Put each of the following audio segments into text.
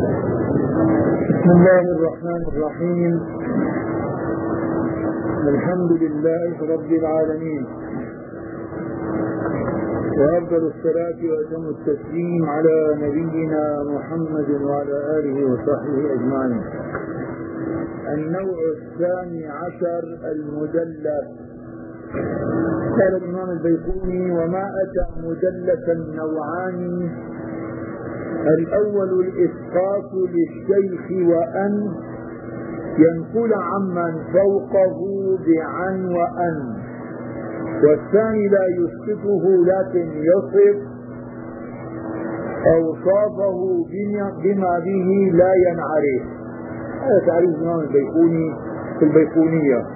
بسم الله الرحمن الرحيم. الحمد لله رب العالمين، وأفضل الصلاة وأتم التسليم على نبينا محمد وعلى آله وصحبه أجمعين. النوع الثاني عشر المدلس. قال الإمام البيقوني: وما أتى مدلسا نوعان: الأول الإسقاط للشيخ وأن ينقل عمن فوقه بعن وأن، والثاني لا يسقطه لكن يصف أوصافه بما به لا ينعرف. هذا تعريف الإمام البيقوني في البيقونية.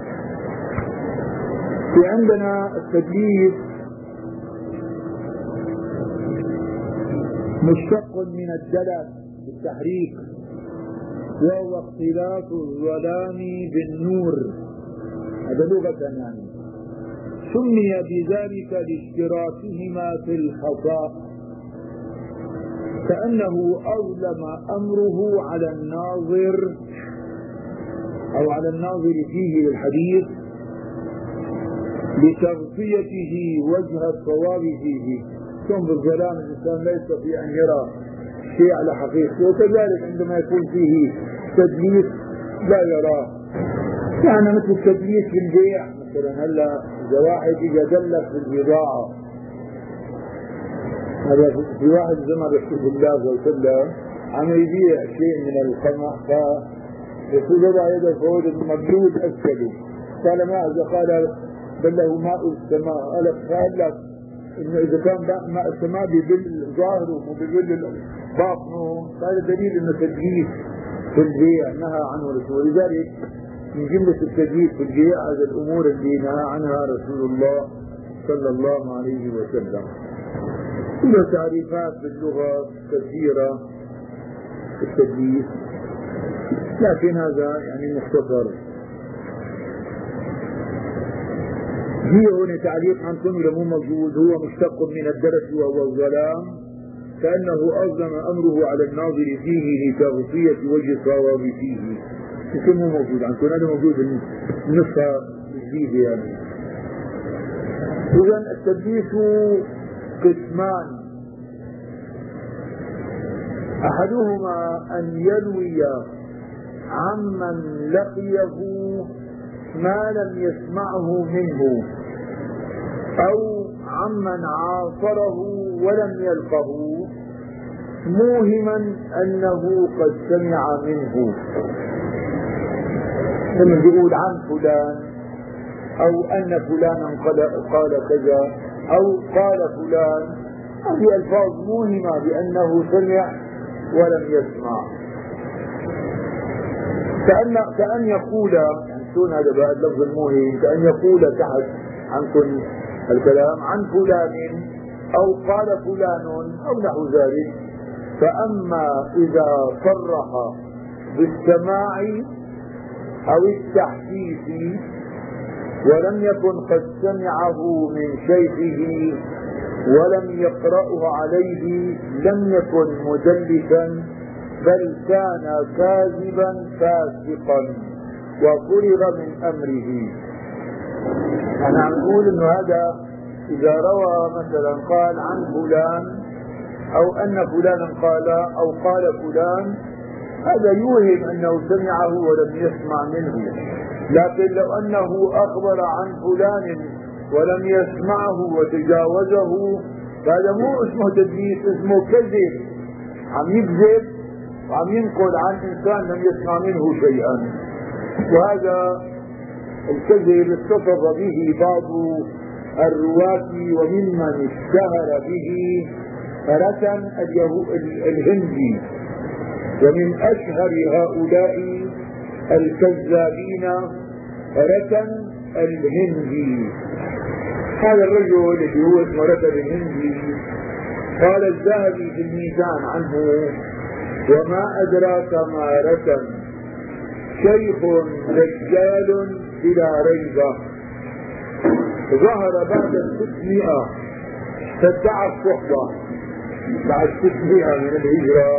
في عندنا التدليس مشتق من الدلس بالتحريك، وهو اختلاط الظلام بالنور، هذا لغة يعني. سمي بذلك لاشتراكهما في الخفاء، كأنه أظلم أمره على الناظر أو على الناظر فيه للحديث لتغطيته وجه الصواب فيه. ثم بالظلام الإنسان لا يستطيع أن يرى شيء على حقيقته، وكذلك عندما يكون فيه تدليس لا يراه. يعني مثل التدليس في البيع مثلا، هلا إذا واحد إذا دلس في البضاعة، هذا في واحد زمان رسول الله صلى الله عليه وسلم عم يبيع شيء من القمح، فيقول وضع يده فوق المبلول أسفله، قال ماذا؟ قال بل له ماء السماء. قال لك إنه إذا كان ماء السماء بيبل ظاهره وبيبل باطنه، هذا دليل إنه تدليس في البيع نهى عنه رسول. لذلك من جملة التدليس في البيع هذه الأمور اللي نهى عنها رسول الله صلى الله عليه وسلم. له تعريفات باللغة كثيرة في التدليس، لكن هذا يعني مختصر. هي هنا تعليق عنكم إذا مو موجود. هو مشتق من الدرس وهو الظلام، كأنه أظلم أمره على الناظر فيه لتغطية وجه الصواب فيه. يكون مو موجود عنكم، هذا موجود النسخة الجديدة يعني. إذن التدليس قسمان: أحدهما أن يروي عمن لقيه ما لم يسمعه منه، أو عمن عاصره ولم يلقه موهما أنه قد سمع منه. لما يقول عن فلان، أو أن فلانا قال كذا، أو قال فلان، هذه ألفاظ موهمة بأنه سمع ولم يسمع. كأن يقول، شون هذا بقى اللفظ الموهم؟ كأن يقول تحت عنكم الكلام عن فلان أو قال فلان أو نحو ذلك. فأما إذا صرح بالسماع أو التحديث ولم يكن قد سمعه من شيخه ولم يقرأه عليه لم يكن مدلسا، بل كان كاذبا فاسقا وفرغ من أمره. أنا عم أقول إنه هذا إذا روى مثلا قال عن فلان أو أن فلانا قال أو قال فلان، هذا يوهم أنه سمعه ولم يسمع منه. لكن لو أنه أخبر عن فلان ولم يسمعه وتجاوزه، هذا مو اسمه تدليس، اسمه كذب. عم يكذب وعم ينقل عن إنسان لم يسمع منه شيئا. وهذا الكذب اتصف به بعض الرواة وممن اشتهر به ركن الهندي، ومن أشهر هؤلاء الكذابين ركن الهندي. هذا الرجل الذي هو اسمه ركن الهندي قال الذهبي في الميزان عنه: وما أدراك ما ركن، شيخ رجال بلا ريبة، ظهر بعد 600 فادعى الصحبة بعد 600 من الهجرة،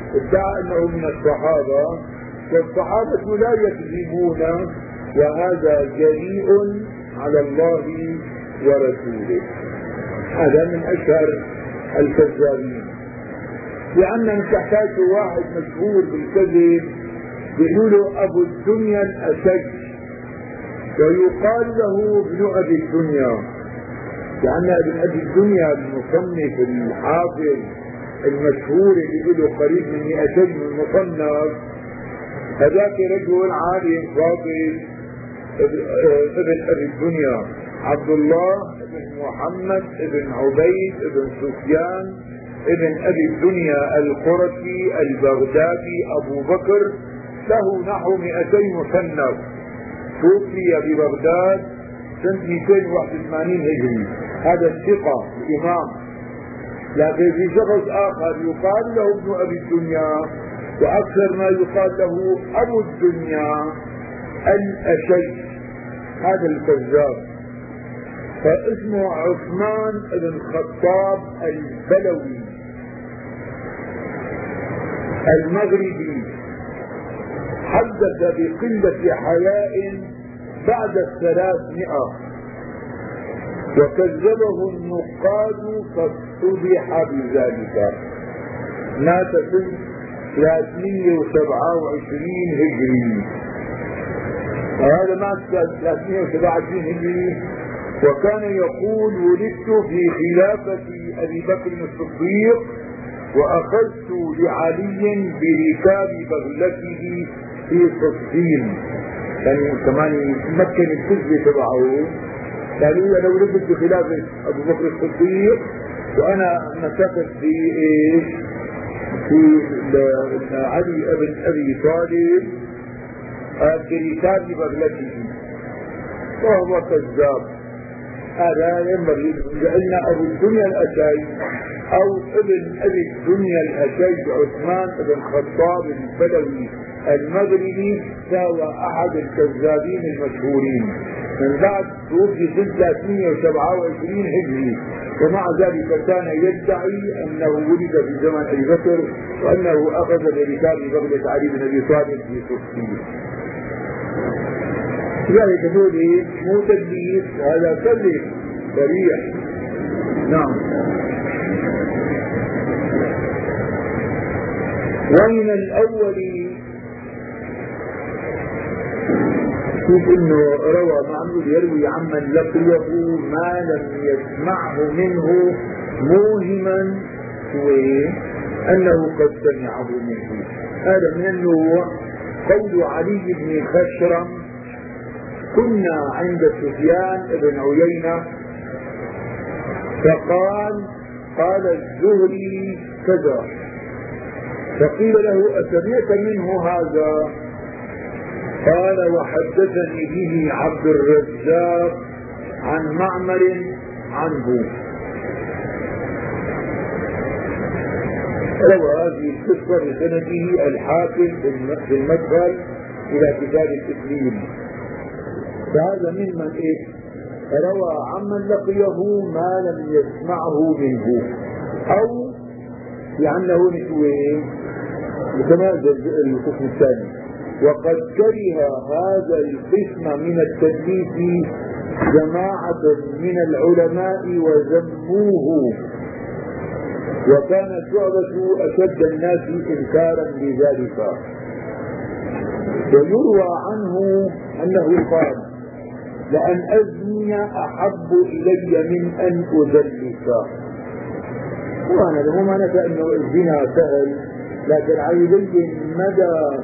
ادعى أنه من الصحابة، والصحابة لا يكذبون، وهذا جريء على الله ورسوله. هذا من أشهر الكذابين. لأن تحتاج واحد مشهور بالكذب بيقولوا أبو الدنيا الأشج، ويقال له ابن أبي الدنيا، لأن ابن أبي الدنيا المصنف الحافظ المشهور اللي بيقولوا قريب من 200 من المصنف، هذاك رجل عالم فاضل ابن أبي الدنيا، عبد الله ابن محمد ابن عبيد ابن سفيان ابن أبي الدنيا القرشي البغدادي أبو بكر، له نحو 200 مصنف، توفي ببغداد سنة 281 هجري. هذا الثقة الإمام. لكن في شخص آخر يقال له ابن أبي الدنيا، وأكثر ما يقال له أبو الدنيا الأشج، هذا الكذاب. فاسمه عثمان بن خطاب البلوي المغربي، حدث بقلة حياء بعد 300، وكذبه النقاد فاصطبح بذلك. مات سنة 327 هجري، وهذا مات سنة 327 هجري، وكان يقول: ولدت في خلافة أبي بكر الصديق، وأخذت لعلي بركاب بغلته في صفين. يعني كمان يمكن الكذب تبعه، قالوا لو ولدت بخلافة أبو بكر الصديق وأنا مسكت في إيش؟ في علي بن أبي طالب بركاب بغلته، وهو كذاب. هذا ينبغي جعلنا أبو الدنيا الأشج أو ابن أبي الدنيا الأشج عثمان بن خطاب البلوي المغربي، فهو أحد الكذابين المشهورين. من بعد توفي سنة 327 هجري، ومع ذلك كان يدعي أنه ولد في زمن أبي بكر، وأنه أخذ بركاب بغلة علي بن أبي طالب في صفين. لذلك هذول مو تدليس، وهذا كذب صريح. نعم. ومن الأول شوف انه روى معمول يروي عمن لقيه ما لم يسمعه منه موهما انه قد سمعه منه. هذا من النوع. قول علي بن خشرم: كنا عند سفيان بن عيينة قال الزهري كذا، فقيل له: أسمعت منه هذا؟ قال: وحدثني به عبد الرزاق عن معمر عنه. روى هذه القصة بسنده الحافظ في المدخل إلى كتاب التسليم. فهذا ممن روى عمن لقيه ما لم يسمعه منه، أو لأنه نسوين كما القسم الثاني. وقد كره هذا القسم من التدليس جماعة من العلماء وذموه، وكان شعبة أشد الناس إنكارا لذلك. ويروى عنه أنه قال: لأن أزني أحب إلي من أن أدلس. وأنا له ما نفى أنه الزنا سهل، لكن عيبين مدى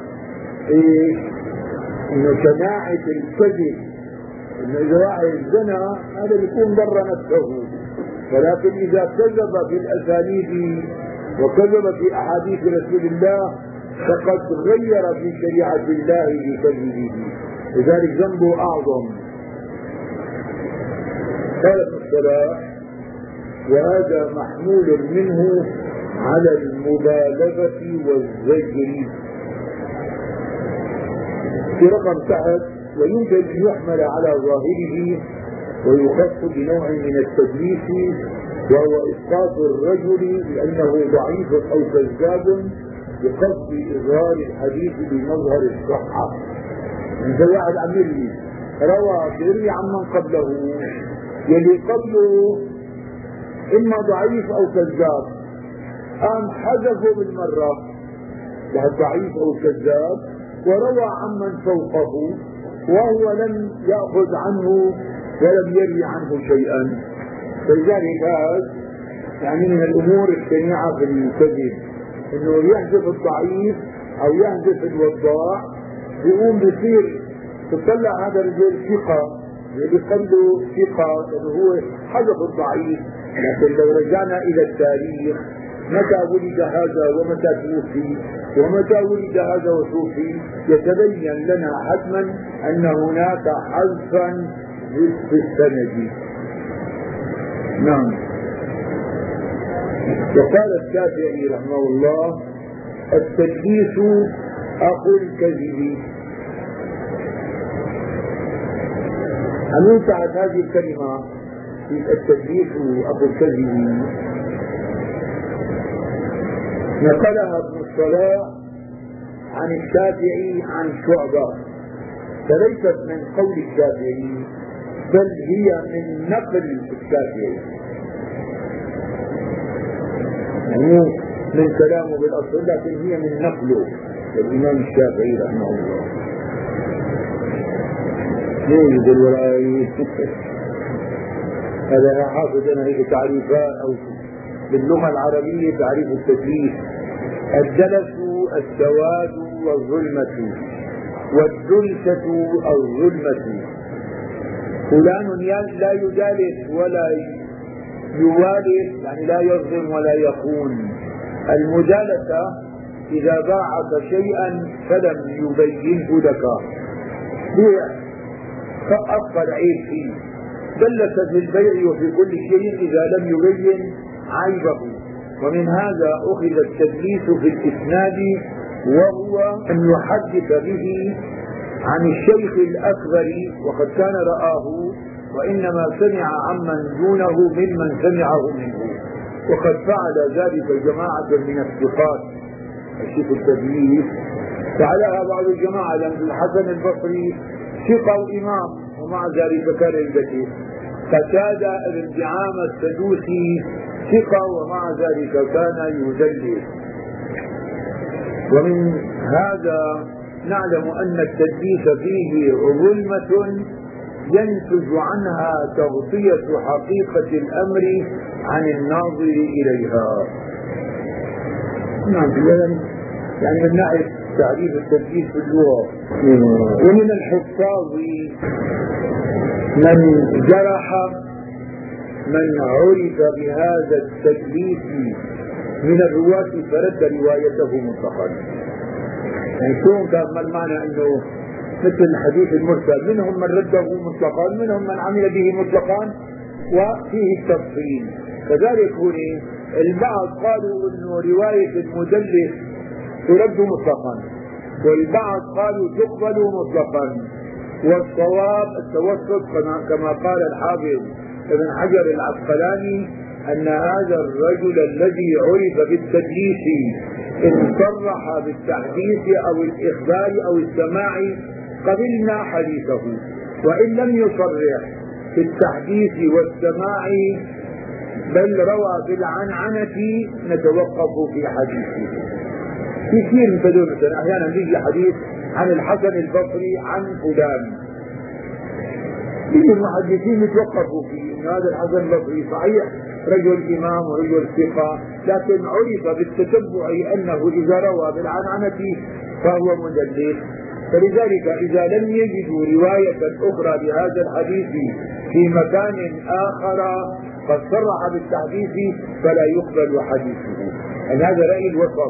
انه شناعة الكذب، انه اذا واحد زنا هذا بيكون ضر نفسه، ولكن اذا كذب في الاسانيد وكذب في احاديث رسول الله فقد غير في شريعة الله بكذبه، لذلك ذنبه اعظم. قال ابن الصلاح: وهذا محمول منه على المبالغة والزجر. في رقم تحت: ويمكن أن يحمل على ظاهره ويخص بنوع من التدليس، وهو إسقاط الرجل لأنه ضعيف أو كذاب بقصد إظهار الحديث بمظهر الصحة. إذا واحد عم يروي روى بيروي عمن قبله، يلي قبله إما ضعيف أو كذاب، قام حذفه بالمرة ضعيف أو كذاب وروى عمن فوقه وهو لم يأخذ عنه ولم يروي عنه شيئا. فلذلك هذا يعني من الأمور الشنيعة في الكذب، إنه يحذف الضعيف أو يحذف الوضاع، يقوم بيصير تطلع هذا الرجل ثقة اللي قبله ثقة اللي هو حذف الضعيف. لكن لو رجعنا إلى التاريخ متى ولد هذا ومتى توفي ومتى ولد هذا وتوفي، يتبين لنا حتما أن هناك حذفا في السند. نعم. وقال الشافعي رحمه الله: التدليس أخو الكذب. هل ينفعت هذه الكلمة في التدليس أخو الكذب؟ نقلها ابن الصلاح عن الشافعي عن شعبة، فليست من قول الشافعي بل هي من نقل الشافعي، يعني من كلامه بالأصل لكن هي من نقله الإمام الشافعي رحمه الله. ليه يقول وراي هذا حافظ أنا هيك تعريفات أو باللغة العربية تعريف التدليس: الدلس السواد والظلمة، والدلسة الظلمة. فلان لا يجالس ولا يوالس، يعني لا يظلم ولا يخون. المجالسة إذا باعك شيئا فلم يبينه لك، بيع فأبقى العيب فيه، دلس في البيع وفي كل شيء إذا لم يبين عيبه. ومن هذا أخذ التدليس في الإسناد، وهو أن يحدث به عن الشيخ الأكبر وقد كان رآه، وإنما سمع عمن دونه ممن سمعه منه، وقد فعل ذلك جماعة من الثقات. الشيخ التدليس فعلها بعض الجماعة، لأن الحسن البصري ثقة وإمام ومع ذلك كان يدلس. قتادة بن دعامة السدوسي ثقة ومع ذلك كان يدلس. ومن هذا نعلم أن التدليس فيه ظلمة ينتج عنها تغطية حقيقة الأمر عن الناظر إليها. نعم، يعني من ناحية تعريف التدليس في اللغة. ومن الحفاظ من جرح من عرف بهذا التدليس من الرواة فرد روايته مطلقا. يعني شلون كان المعنى انه مثل الحديث المرسل، منهم من رده مطلقا، منهم من عمل به مطلقا، وفيه التفصيل. كذلك هنا البعض قالوا انه رواية المدلس ترد مطلقا، والبعض قالوا تقبل مطلقا، والصواب التوسط كما قال الحافظ ابن حجر العسقلاني أن هذا الرجل الذي عرف بالتدليس إن صرح بالتحديث أو الإخبار أو السماع قبلنا حديثه، وإن لم يصرح بالتحديث والسماع بل روى بالعنعنة نتوقف في حديثه. في كثير من هذول، مثلا أحيانا بيجي حديث عن الحسن البصري عن فلان، المحدثين يتوقفوا فيه ان هذا الحسن البصري صحيح رجل امام ورجل ثقه، لكن عرف بالتتبع انه اذا روى بالعنعنه فهو مدلس. فلذلك اذا لم يجدوا روايه اخرى لهذا الحديث في مكان اخر قد صرح بالتحديث فلا يقبل حديثه. ان هذا راي الوسط،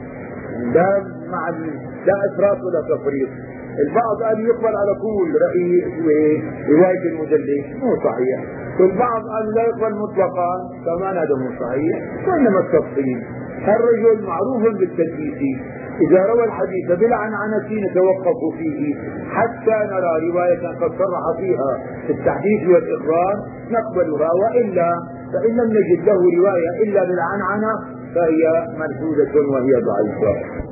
لا افراط ولا تفريط. البعض قال يقبل على طول رأي رواية المدلس، مو صحيح. والبعض قال لا يقبل مطلقا، كمان هذا مو صحيح. وإنما التفصيل، الرجل معروف بالتدليس، إذا روى الحديث بالعنعنة نتوقف فيه حتى نرى رواية قد صرح فيها في التحديث والإخبار نقبلها، وإلا فإن لم نجد له رواية إلا بالعنعنة فهي مرفوضة وهي ضعيفة.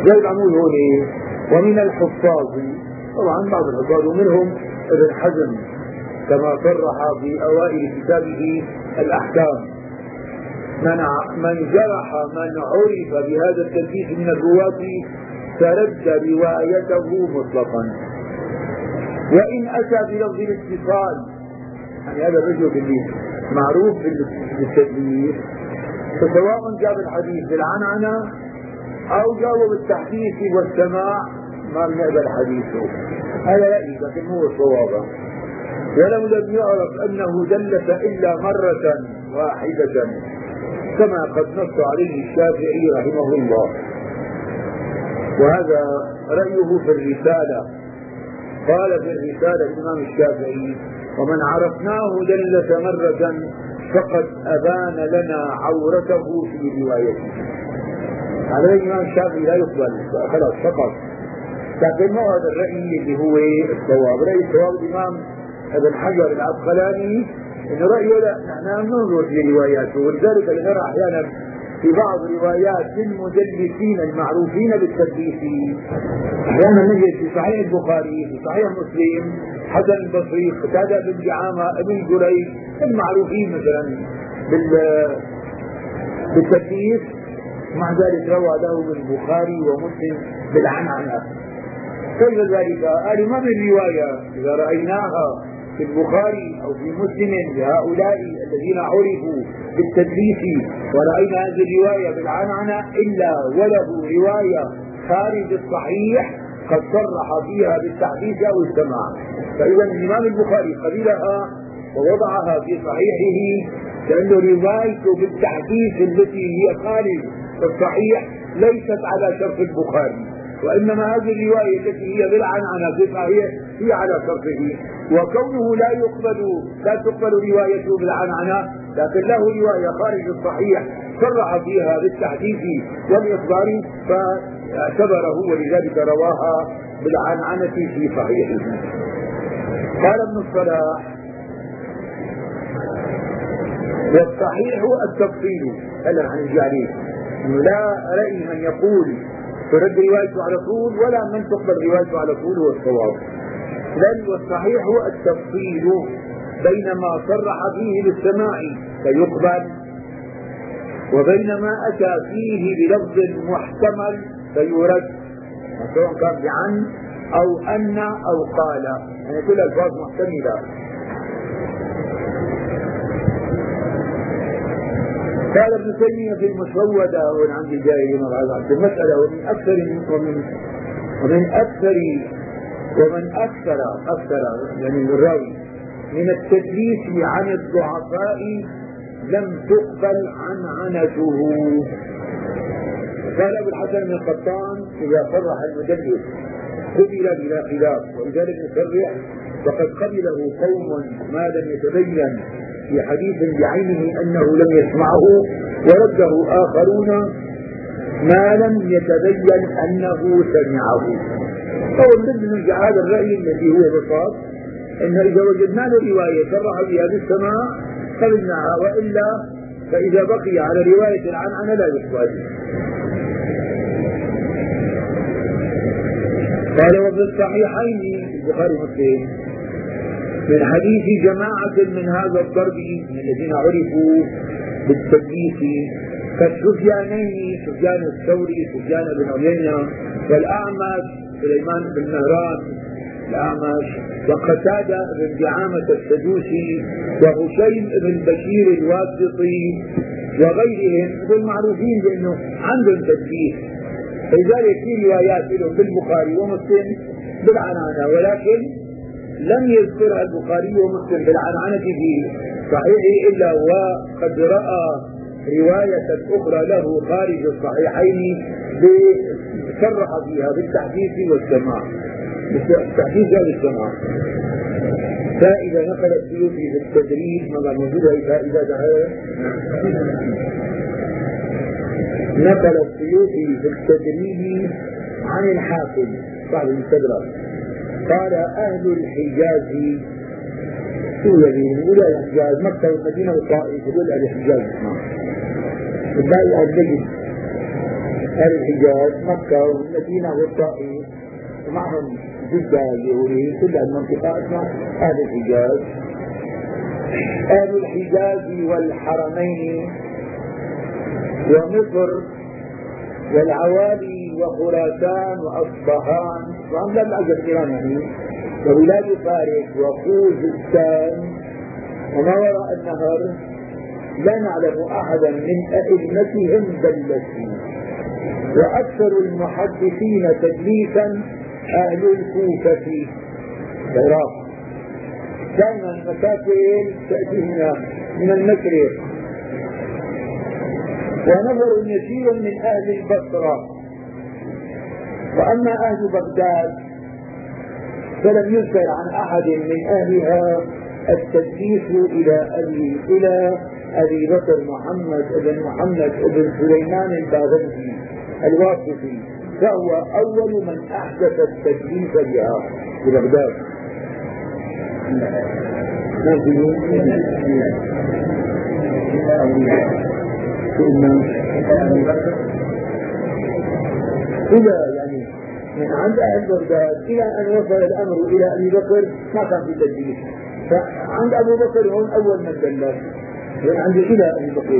زي العمود هون. ومن الحفاظ طبعا بعض الحفاظ ومنهم ابن حزم كما صرح في أوائل كتابه الأحكام: من جرح من عرف بهذا التدليس من الرواة فرد روايته مطلقا، وإن أتى بلفظ الاتصال. يعني هذا الرجل اللي معروف بالتدليس فسواء جاب الحديث بالعنعنة أو جابه بالتحديث والسماع ما بنقبل حديثه. هذا رأيي لكن هو الصواب. ولو لم يعرف أنه دلس إلا مرة واحدة كما قد نص عليه الشافعي رحمه الله، وهذا رأيه في الرسالة. قال في الرسالة الإمام الشافعي: ومن عرفناه دلس مرة فقد أبان لنا عورته في روايته. على الإمام الشافعي لا يقبل خلاص فقط. لكن ما هذا الرأي اللي هو الصواب. رأي الصواب الإمام ابن حجر العسقلاني إنه رأيه لا، نحن ننظر في رواياته، ولذلك نرى أحيانا في بعض روايات المدلسين المعروفين بالتدليس أحيانا نجد في صحيح البخاري في صحيح مسلم حسن البصري قتادة بن دعامة ابن جريج المعروفين مثلا بالتدليس، مع ذلك روى له البخاري ومسلم بالعنعنة. كيف ذلك؟ قالوا ما من رواية إذا رأيناها في البخاري أو في مسلم لهؤلاء الذين عرفوا بالتدليس ورأينا هذه الرواية بالعنعنة إلا وله رواية خارج الصحيح قد صرح فيها بالتحديث أو السماع. فإذا الإمام البخاري قبلها ووضعها في صحيحه لأنه روايته بالتحديث التي هي خارج الصحيح ليست على شرط البخاري، وإنما هذه الرواية التي هي بالعنعنة في صحيح هي على شرطه. وكونه لا تقبل روايته بالعنعنة، لكن له رواية خارج الصحيح صرح فيها بالتحديث والإخبار فاعتبره ولذلك رواها بالعنعنة في صحيحه. قال ابن الصلاح: والصحيح التفصيل. هلا عن عليه انه لا رأي من يقول ترد روايته على طول ولا من تقبل روايته على طول هو الصواب، بل والصحيح التفصيل بين ما صرح فيه بالسماع فيقبل وبين ما أتى فيه بلفظ محتمل فيرد، سواء كان بعن أو أن أو قال، يعني كل الألفاظ محتملة. قال ابن تيمية في المسودة عند الجاهلين في المسألة: ومن أكثر يعني الراوي من التدليس عن الضعفاء لم تقبل عنعنته. قال ابو الحسن بن القطان: إذا صرح المدلس قبل بلا خلاف، ولذلك يصرح وقد قبله قوم ما لم يتبين في حديث بعينه أنه لم يسمعه، ورده آخرون ما لم يتبين أنه سمعه. فوالذي نرجع هذا الرأي الذي هو بساط، أن إذا وجدنا له رواية صرح بها بالسماع قبلناها، وإلا فإذا بقي على رواية العنعنة لا يقبل. قال: وفي الصحيحين البخاري ومسلم من حديث جماعة من هذا الضرب من الذين عرفوا بالتدليس كالسفيانين، سفيان الثوري، سفيان بن عيينة، والأعمش سليمان بن مهران الأعمش، وقتادة بن دعامة السدوسي، وهشيم بن بشير الواسطي وغيرهم، دول معروفين بأنه عندهم تدليس. فلذلك في روايات لهم بالبخاري ومسلم بالعنعنة، ولكن لم يذكرها البخاري ومسلم بالعنعنة في صحيحه إلا وقد رأى رواية أخرى له خارج الصحيحين صرح فيها بالتحديث والسماع، بالتحديث والسماع. فإذا نقل السيوطي في التدريب ما موجودة فإذا نقل السيوطي في التدريب عن الحاكم صاحب المستدرك قال: أهل الحجاز ولا الحجاز مكة والمدينة والطائف دول أهل الحجاز، الباقي أهل نجد. أهل الحجاز مكة والمدينة والطائف ومعهم جدة اليهودية، كل المنطقة اسمها أهل الحجاز. أهل الحجاز والحرمين ومصر والعوالي وخراسان وأصبهان وأملاك العجم إيران يعني وبلاد فارس وخوزستان وما وراء النهر لا نعلم أحدا من أئمتهم دلسين. وأكثر المحدثين تدليسا أهل الكوفة في العراق. دائما مشاكل تأتي هنا من المشرق. ونفر يسير من أهل البصرة. وأما أهل بغداد فلم يذكر عن أحد من أهلها التدليس إلى أبي بكر محمد بن سليمان الباغندي الواسطي، فهو أول من أحدث التدليس بها في بغداد. إلى يعني من عند أهل بغداد إلى أن وصل الأمر إلى أبي بكر ما كان في تدليس، فعند أبو بكر هون أول من دلس، عند إلى أبي بكر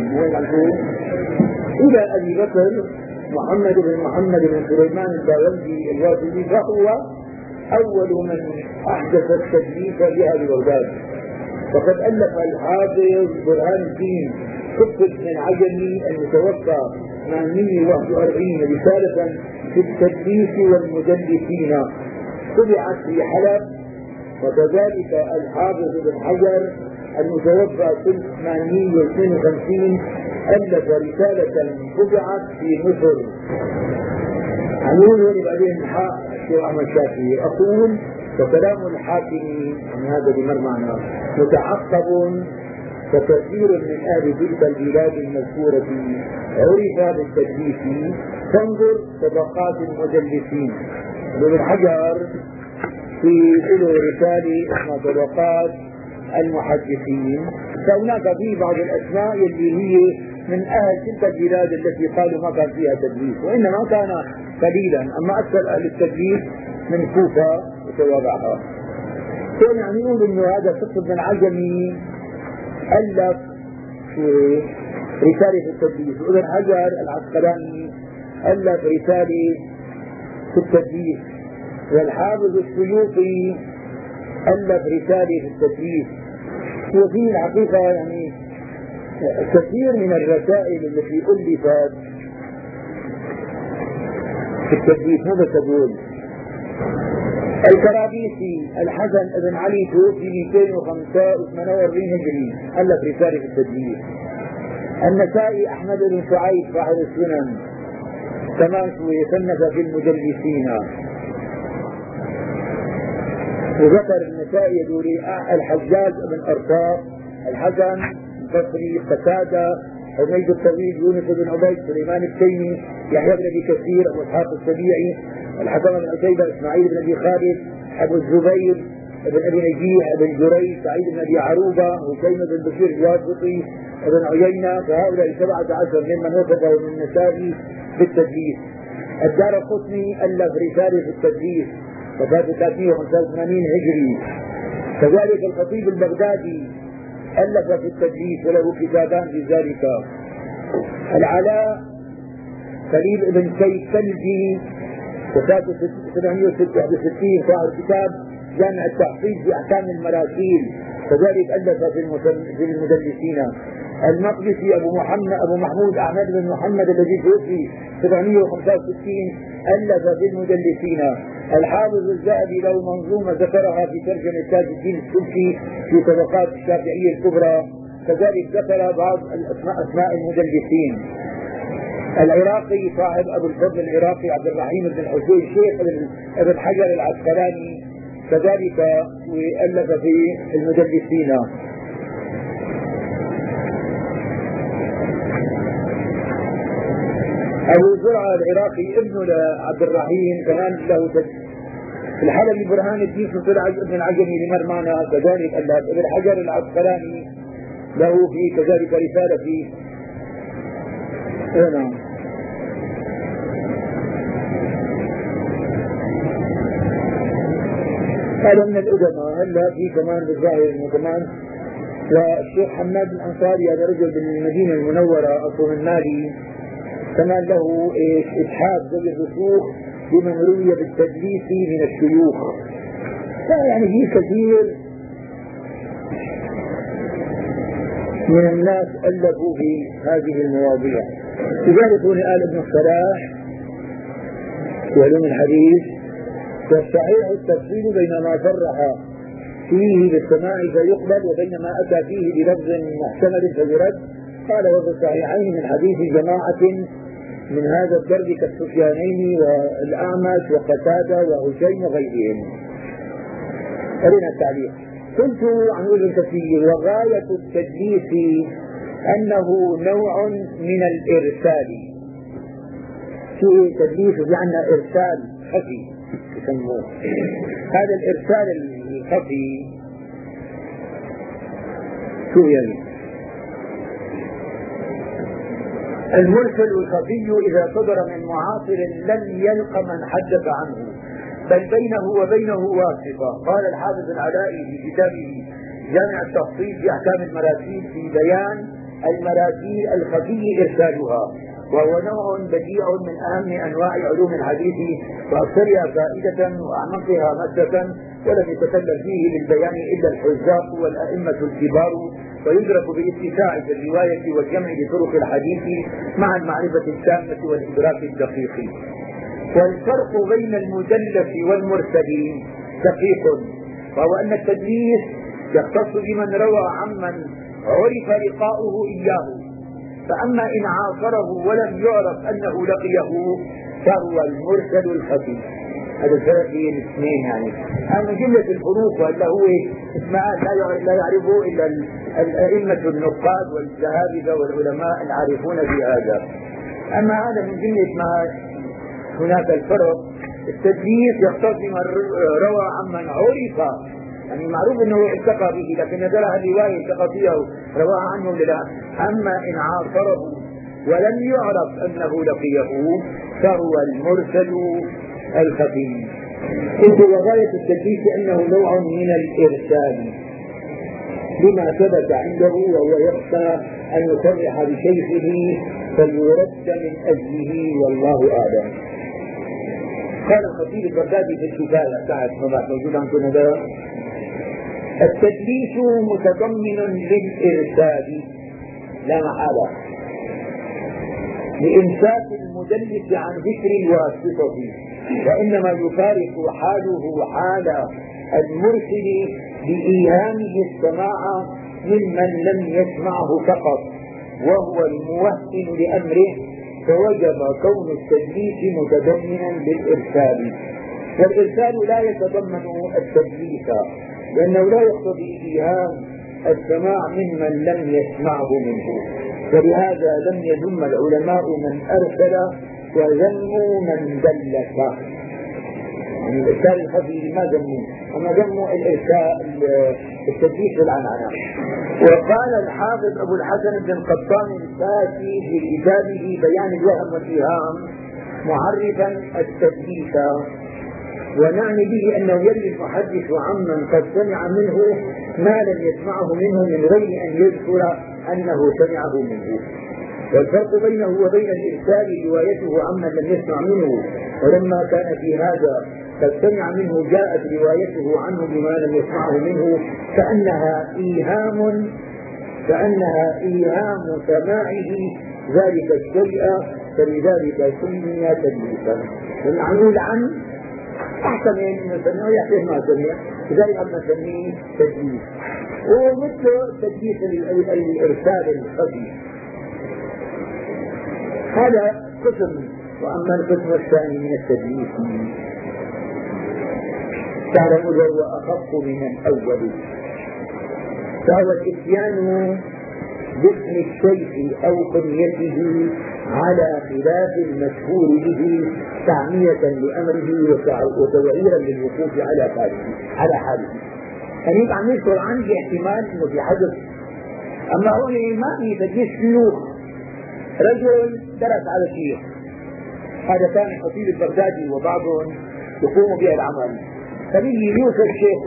إلى أبي بكر محمد بن سليمان الباغندي الواسطي، فهو أول من أحدث التدليس بها ببغداد. وقد ألف الحافظ برهان الدين قطب العجمي المتوفى 841 رسالة في التدليس والمدلسين طبعت في حلب. وكذلك الحافظ بن حجر المتوفى سنة 852 ألف رسالة طبعت في مصر. عنوانه بعدين الشيخ أحمد شافعي أقول وكلام الحاكم عن هذا بمعنى متعقب، فكثير من أهل تلك البلاد المذكورة عرف بالتدليس، فانظر طبقات المدلسين. ابن حجر في له رسالة اسمها طبقات المحدثين، فهناك في بعض الأسماء اللي هي من أهل تلك البلاد التي قالوا ما كان فيها تدليس، وإنما كان قليلا، أما أكثر أهل التدليس من كوفة وتوابعها. يعني يقول إنه هذا قطب بن العجمي ألف رسالة في التدليس، وابن حجر العسقلاني ألف رسالة في التدليس، والحافظ السيوطي ألف رسالة في التدليس. وفي الحقيقة يعني كثير من الرسائل التي ألفت في التدليس، مو بس أقول الكرابيسي الحسن بن علي توفي 245 هجري ألف رسالة في التدليس. النسائي أحمد بن شعيب صاحب السنن كمان يصنف في المدلسين. وذكر النسائي يدوري الحجاج بن أرطاق، الحسن البصري، قتادة، حميد الطويل، يونس بن عبيد، سليمان التيمي، يحيى بن أبي كثير، أبو إسحاق السبيعي، الحكم بن عتيبة، إسماعيل بن أبي خالد، أبو الزبير بن أبي نجيح، بن جريج، سعيد بن أبي عروبة، هشيم بن بشير الواسطي، ابن عيينة، فهؤلاء 17 ممن وصفه من النسائي بالتدليس. الدارقطني ألف رسالة في التدليس وفاة 385 هجري. كذلك الخطيب البغدادي ألف في التدليس وله كتابان في ذلك. العلاء خليل بن كلبي وفاة 766 صاحب كتاب جامع التحفيظ في أحكام المراسيل، كذلك ألف في المدلسين. المقدسي أبو محمود أحمد بن محمد الذي توفي 765 ألف في المدلسين. الحافظ الذهبي له منظومة ذكرها في ترجمة تاج الدين السلفي في طبقات الشافعية الكبرى، كذلك ذكر بعض أسماء المدلسين. العراقي صاحب أبو الفضل العراقي عبد الرحيم بن الحسين شيخ ابن حجر العسقلاني كذلك وألف في المدلسين. أبو زرعة العراقي ابن عبد الرحيم كمان له الحلبي برهان الدين طلع ابن العجمي لمرمانا، كذلك ابن حجر العسقلاني له في كذلك رسالة في هذا من الأدماء. هلا في كمان بالظاهر انه كمان والشيخ حماد الأنصاري هذا رجل من المدينة المنورة أصله من مالي، كمان له إتحاد زي الرسوخ بمن روي بالتدليس من الشيوخ. يعني في كثير من الناس ألفوا في هذه المواضيع. لذلك هنا قال ابن الصلاح في علوم الحديث: والصحيح التفصيل بين ما صرح فيه بالسماع فيقبل وبين ما أتى فيه بلفظ محتمل فيرد. قال: وفي الصحيحين من حديث جماعة من هذا الدرب كالسفيانين والأعمش وقتادة وهشيم وغيرهم. قرينا التعليق. قلت عن ابن كثير: وغاية التدليس أنه نوع من الإرسال. في تدليس بمعنى إرسال خفي يسموه. هذا الإرسال الخفي شو يعني؟ المرسل الخفي إذا صدر من معاصر لم يلق من حدث عنه بل بينه وبينه واسطة. قال الحافظ العلائي في كتابه جامع التفصيل في أحكام المراسيل في بيان المراسيل الخفي إرسالها، وهو نوع بديع من أهم أنواع علوم الحديث وأكثرها فائدة وأعمقها مسة، ولم يتكلم فيه للبيان إلا الحذاق والأئمة الكبار، ويدرك باتساع في الرواية والجمع لطرق الحديث مع المعرفة التامة والإدراك الدقيق. والفرق بين المدلس والمرسل دقيق، وهو أن التدليس يختص بمن روى عمن عرف لقاؤه إياه، فأما إن عاصره ولم يعرف أنه لقيه فهو المرسل الخفي. هذا الفرق بين الاثنين. يعني من جملة الفروق، وإلا هو اسماء لا يعرفه إلا الأئمة النقاد والزهابذة والعلماء العارفون بهذا. أما هذا من جملة ما هناك الفرق. التدليس يختص بمن روى عمن عرف، يعني معروف انه التقى به، لكن نزل الروايه التقى فيها رواها عنه لا. اما ان عاصره ولم يعرف انه لقيه فهو المرسل الخفي. قلت: وغايه التدليس انه نوع من الارسال لما ثبت عنده، وهو يخشى ان يصرح بشيخه فليرد من اجله والله اعلم. قال الخطيب البغدادي في الكفايه ساعه ما موجود عندكم هذا: التدليس متضمن للإرسال لا محالة، لإمساك المدلس عن ذكر الواسطة، وإنما يفارق حاله حال المرسل بإيهامه السماع ممن لم يسمعه فقط، وهو الموهن لأمره، فوجب كون التدليس متضمنا للإرسال. والإرسال لا يتضمن التدليس، لأنه لا يقتضي إيهام السماع ممن لم يسمعه منه، ولهذا لم يذم العلماء من أرسل وذموا من دلس. يعني الإرسال الخفي ما ذموا، أما ذموا التدليس بالعنعنة. وقال الحافظ أبو الحسن بن قطان الفاسي في كتابه بيان الوهم والإيهام معرفا التدليس: ونعني به أنه يروي المحدث عمن قد سمع منه ما لم يسمعه منه من غير أن يذكر أنه سمعه منه. والفرق بينه وبين الإرسال روايته عمن لم يسمع منه، ولما كان في هذا قد سمع منه جاءت روايته عنه بما لم يسمعه منه كأنها إيهام سماعه ذلك الشيء، فلذلك سمي تدليسا. ونقول عنه أحسن من نسميه يحسن ما سميه، لذلك عم نسميه تدليس. ومثل تدليس الإرسال الخفي هذا قسم. وأما القسم الثاني من التدليس تعلم هو أخف من الأول، فهو الإتيان باسم الشيخ أو كنيته على خلاف المشهور به تعمية لأمره وتوعيرا للوقوف على حاله. يعني يبقى عم يذكر عندي احتمال انه في حدث، اما هون ما في تدليس شيوخ. رجل درس على شيخ، هذا كان الخطيب البغدادي وبعضهم يقوم به العمل، فبه يوصف الشيخ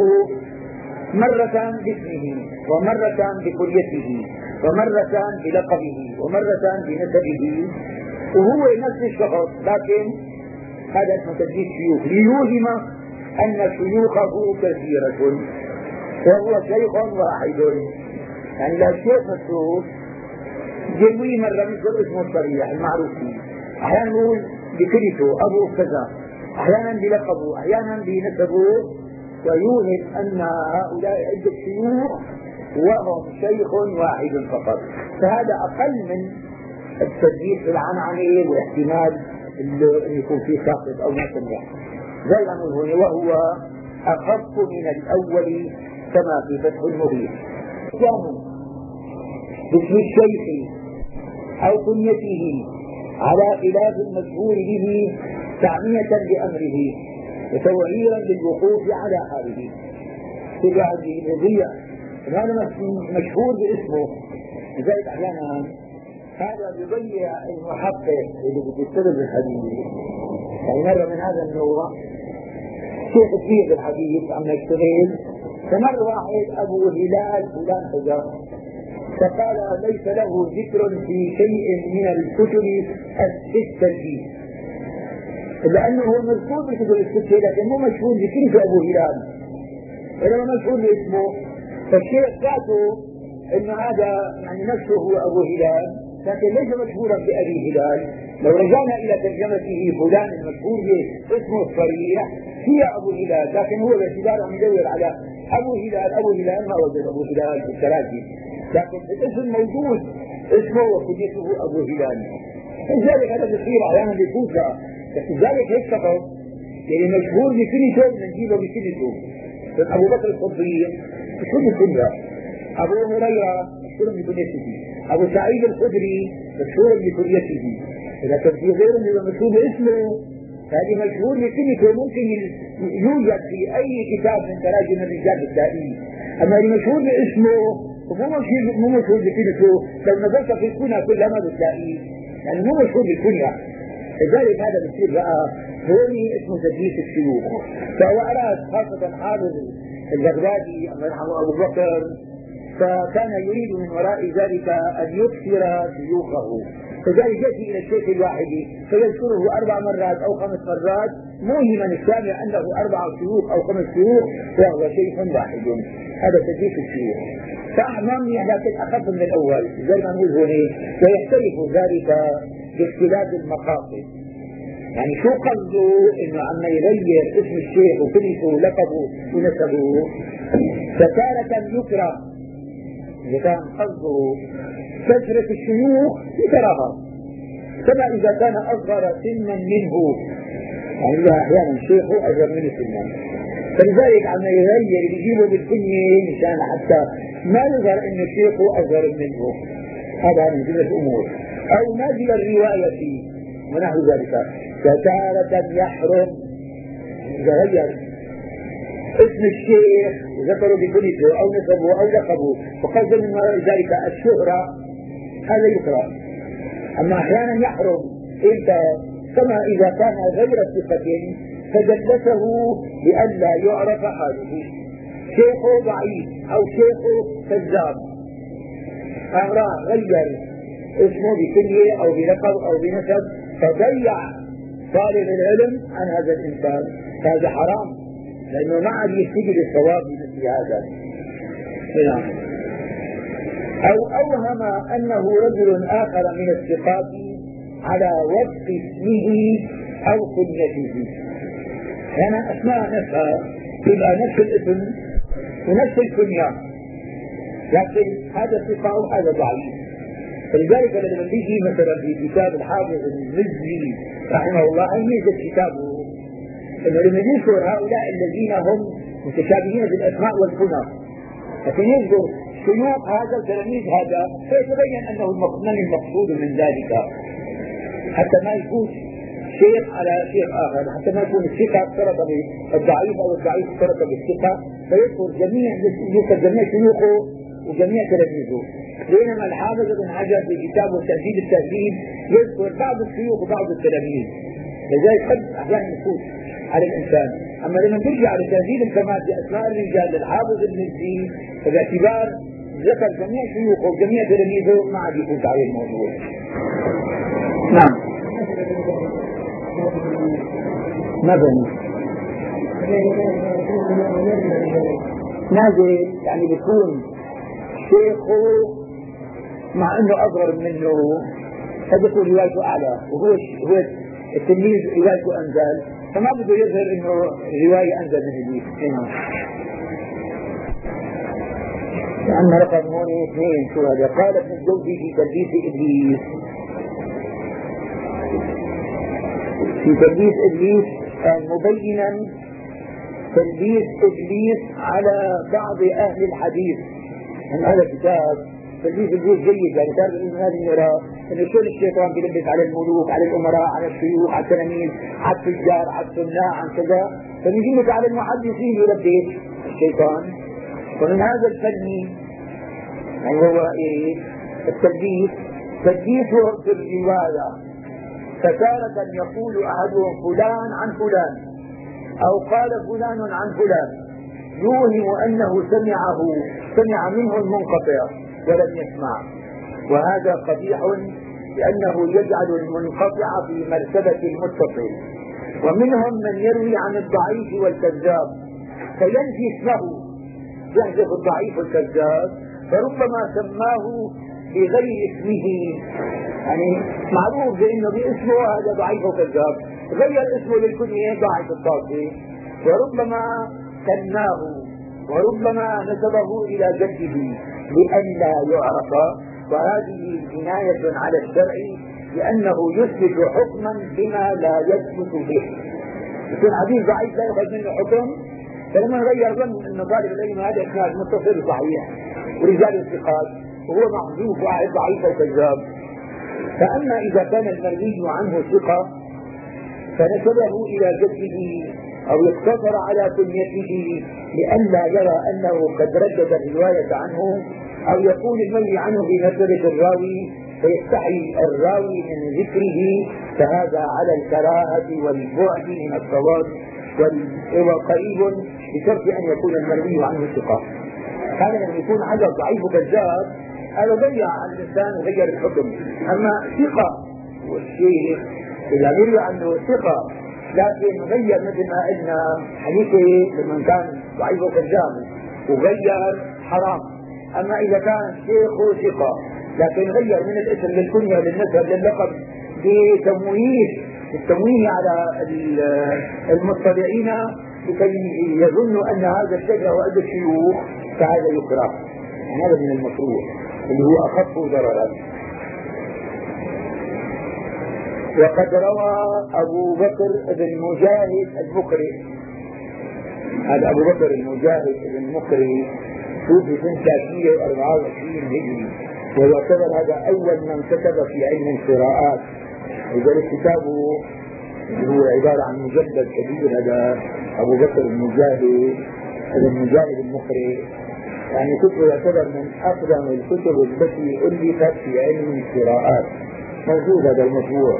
مرة باسمه ومرة بكليته ومرة بلقبه ومرة بنسبه، وهو نفس الشخص، لكن هذا اسمه تدليس شيوخ ليوهم أن شيوخه كثيرة وهو شيخ واحد. يعني لا شيخ نفسه جميع مرة مثل اسمه الصريح المعروف فيه، أحيانا نقول بكلمته أبو كذا، أحيانا بلقبه، أحيانا بنسبه، ويوهم أن هؤلاء عدة شيوخ وهم شيخ واحد فقط. فهذا أقل من التدليس بالعنعنة واحتمال أن يكون فيه ساقط أو ما سمع، زي ما نقول هنا، وهو أخف من الأول كما في فتح المبين. كانوا باسم الشيخ أو كنيته على خلاف المشهور به تعمية لأمره وتوعيرا للوقوف على حاله. تبعد يضيع هذا مشهور باسمه، لذلك أحيانا هذا يضيع المحقق اللي بيستدل بالحديث. يعني مرة من هذا النوع شيخ كثير بالحديث عم يشتغل، فمر واحد أبو هلال فلان حجر، فقال ليس له ذكر في شيء من الكتب الستة، لأنه هو مذكور بكتب الستة لكن مو مشهور بكلمة أبو هلال، إنما مشهور باسمه. فالشيخ ذاته إن هذا يعني نفسه هو أبو هلال لكن ليس مشهورا بأبي هلال. لو رجعنا إلى ترجمته فلان المشهور باسمه الصريح هي أبو هلال، لكن هو باعتبار عم يدور على أبو هلال، أبو هلال ما وجد أبو هلال في التراجم، لكن الاسم موجود اسمه وكنيته أبو هلال. لذلك هذا بيصير أحيانا بكوفة، لذلك هيك شخص يعني مشهور بكنيته بنجيبه بكنيته. أبو بكر الصديق مشهور بكنيته، أبو هريرة مشهور بكنيته، أبو سعيد الخدري مشهور بكنيته، إذا كان في غيره من مشهور باسمه هذه مشهور بكنيته ممكن يوجد في أي كتاب من تراجم الرجال التائين. أما اللي مشهور باسمه ومو مشهور بكنيته لو نظرت في الكنى كلها ما بتلاقيه، يعني مو مشهور بالكنية. لذلك هذا بصير بقى هون اسمه تدليس الشيوخ. فهو أراد خاصة حافظ البغدادي الله يرحمه أبو بكر، فكان يريد من وراء ذلك أن يكثر شيوخه، فذلك يأتي إلى الشيخ الواحد فيذكره 4 مرات أو 5 مرات موهما السامع أنه 4 شيوخ أو 5 شيوخ وهو شيخ واحد. هذا تدليس الشيوخ. فأعمامي لكن أخف من الأول زي ما نقول هنا، ويختلف ذلك باختلاف المقاصد. يعني شو قصده انه عم يغير اسم الشيخ وكنيته ولقبه ونسبه؟ فتارة يكره اذا كان قصده كثرة الشيوخ يكرهها، كما اذا كان اصغر سنا منه، يعني احيانا شيخه اصغر منه سنا، فلذلك عم يغير يجيبه بالكنية مشان حتى ما يظهر ان شيخه اصغر منه. هذا من جملة الامور. او نازل الرواية ونحو ذلك. فتارة يحرم يغير اسم الشيخ ذكروا بكنيته او نسبه او لقبه وقصد من ذلك الشهرة، هذا يكره. اما احيانا يحرم امتى؟ كما اذا كان غير ثقة فدلته لئلا يعرف حاله، شيخه ضعيف او شيخه كذاب، غير اسمه بكنية او بلقب او بنسب فضيع طالب العلم عن هذا الانسان، هذا حرام لانه ما عاد يستجد الصواب مثل هذا. او اوهم انه رجل اخر من الثقات على وفق اسمه او كنيته، يعني اسماء نفسها تبقى نفس الاسم ونفس الكنية لكن هذا ثقة وهذا ضعيف. فلذلك لما تيجي مثلا في كتاب الحافظ المزي رحمه الله يوجد كتابه انه لما يذكر هؤلاء الذين هم متشابهين بالاسماء والكنى لكن يذكر شيوخ هذا وتلاميذ هذا فيتبين انه من المقصود من ذلك، حتى ما يكون شيخ على شيخ اخر، حتى ما يكون الثقه افترض بالضعيف او الضعيف افترض بالثقه، فيذكر جميع شيوخه وجميع تلاميذه. بينما الحافظ ابن حجر في كتابه تهذيب التهذيب يذكر بعض الشيوخ وبعض التلاميذ، لذلك قد احيانا يفوت على الانسان أما لما ترجع لتهذيب الكمال بأسماء الرجال للحافظ المزي فباعتبار ذكر جميع شيوخه وجميع تلاميذه ما عاد يفوت عليه الموضوع. نعم. ما بني نازل يعني بيكون شيخه مع انه اصغر منه فبيكون روايته اعلى وهو التلميذ روايته انزل فما بده يظهر انه روايه انزل من ابليس. لأن رقم هون 2 شو هذا؟ قال ابن الجوزي في تلبيس ابليس مبينا تلبيس ابليس على بعض اهل الحديث. من هذا الكتاب تلبيس ابليس جيد، يعني تعرف من هذه المراه انه شلون الشيطان بيلبس على الملوك، على الامراء، على الشيوخ، على التلاميذ، على التجار، على الصناع، عن كذا، فبيجي لك على المحدثين يلبس الشيطان. ومن هذا الفن يعني هو ايه؟ التلبيس، تلبيسه في الروايه، فتارة يقول احدهم فلان عن فلان او قال فلان عن فلان يوهم انه سمع منه المنقطع ولم يسمع، وهذا قبيح لانه يجعل المنقطع في مرتبة المتصل. ومنهم من يروي عن الضعيف والكذاب فينفي اسمه، يحذف الضعيف والكذاب، فربما سماه بغير اسمه، يعني معروف بانه باسمه هذا ضعيف وكذاب، غير اسمه للكنية ضعيف الطاقي، وربما سماه وربما نسبه الى جده لئلا يعرف، وهذه جناية على الشرع لانه يثبت حكما بما لا يثبت به. يكون حديث ضعيف لا يؤخذ منه حكم، فلما غير ظن انه طالب العلم هذا اسناد متصل صحيح ورجال الثقات وهو محذوف واحد ضعيف وكذاب. فاما اذا كان المروي عنه ثقه فنسبه الى جده او اقتصر على كنيته لئلا يرى انه قد ردد الروايه عنه، او يكون المروي عنه بمرتبه الراوي فيستحي الراوي من ذكره، فهذا على الكراهه والبعد من الصواب، وقريب بشرط ان يكون المروي عنه ثقه. هذا لما يكون حدث ضعيف وكذاب هذا ضيع على الانسان وغير الحكم. اما ثقه والشيخ اذا يروي عنه ثقه لكن غير مثل ما قلنا حديثه لما كان ضعيف وكذاب وغير حرام. اما اذا كان شيخه ثقه لكن غير من الاسم للكنيه للنسب لللقب بالتمويه على المطلعين لكي يظنوا ان هذا الشيخ له عده شيوخ، فهذا يكره. يعني هذا من المكروه اللي هو اخف ضررا. وقد روى ابو بكر بن مجاهد المقري، هذا ابو بكر المجاهد بن مقري توفي سنة 324 هجري، ويعتبر هذا اول من كتب في علم القراءات، لذلك كتابه هو عبارة عن مجلد كبير. هذا ابو بكر المجاهد المقري، يعني كتبه يعتبر من اقدم الكتب التي الفت في علم القراءات، موجود هذا المطبوع.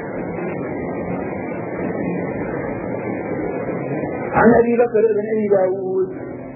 عن ابي بكر بن ابي داود،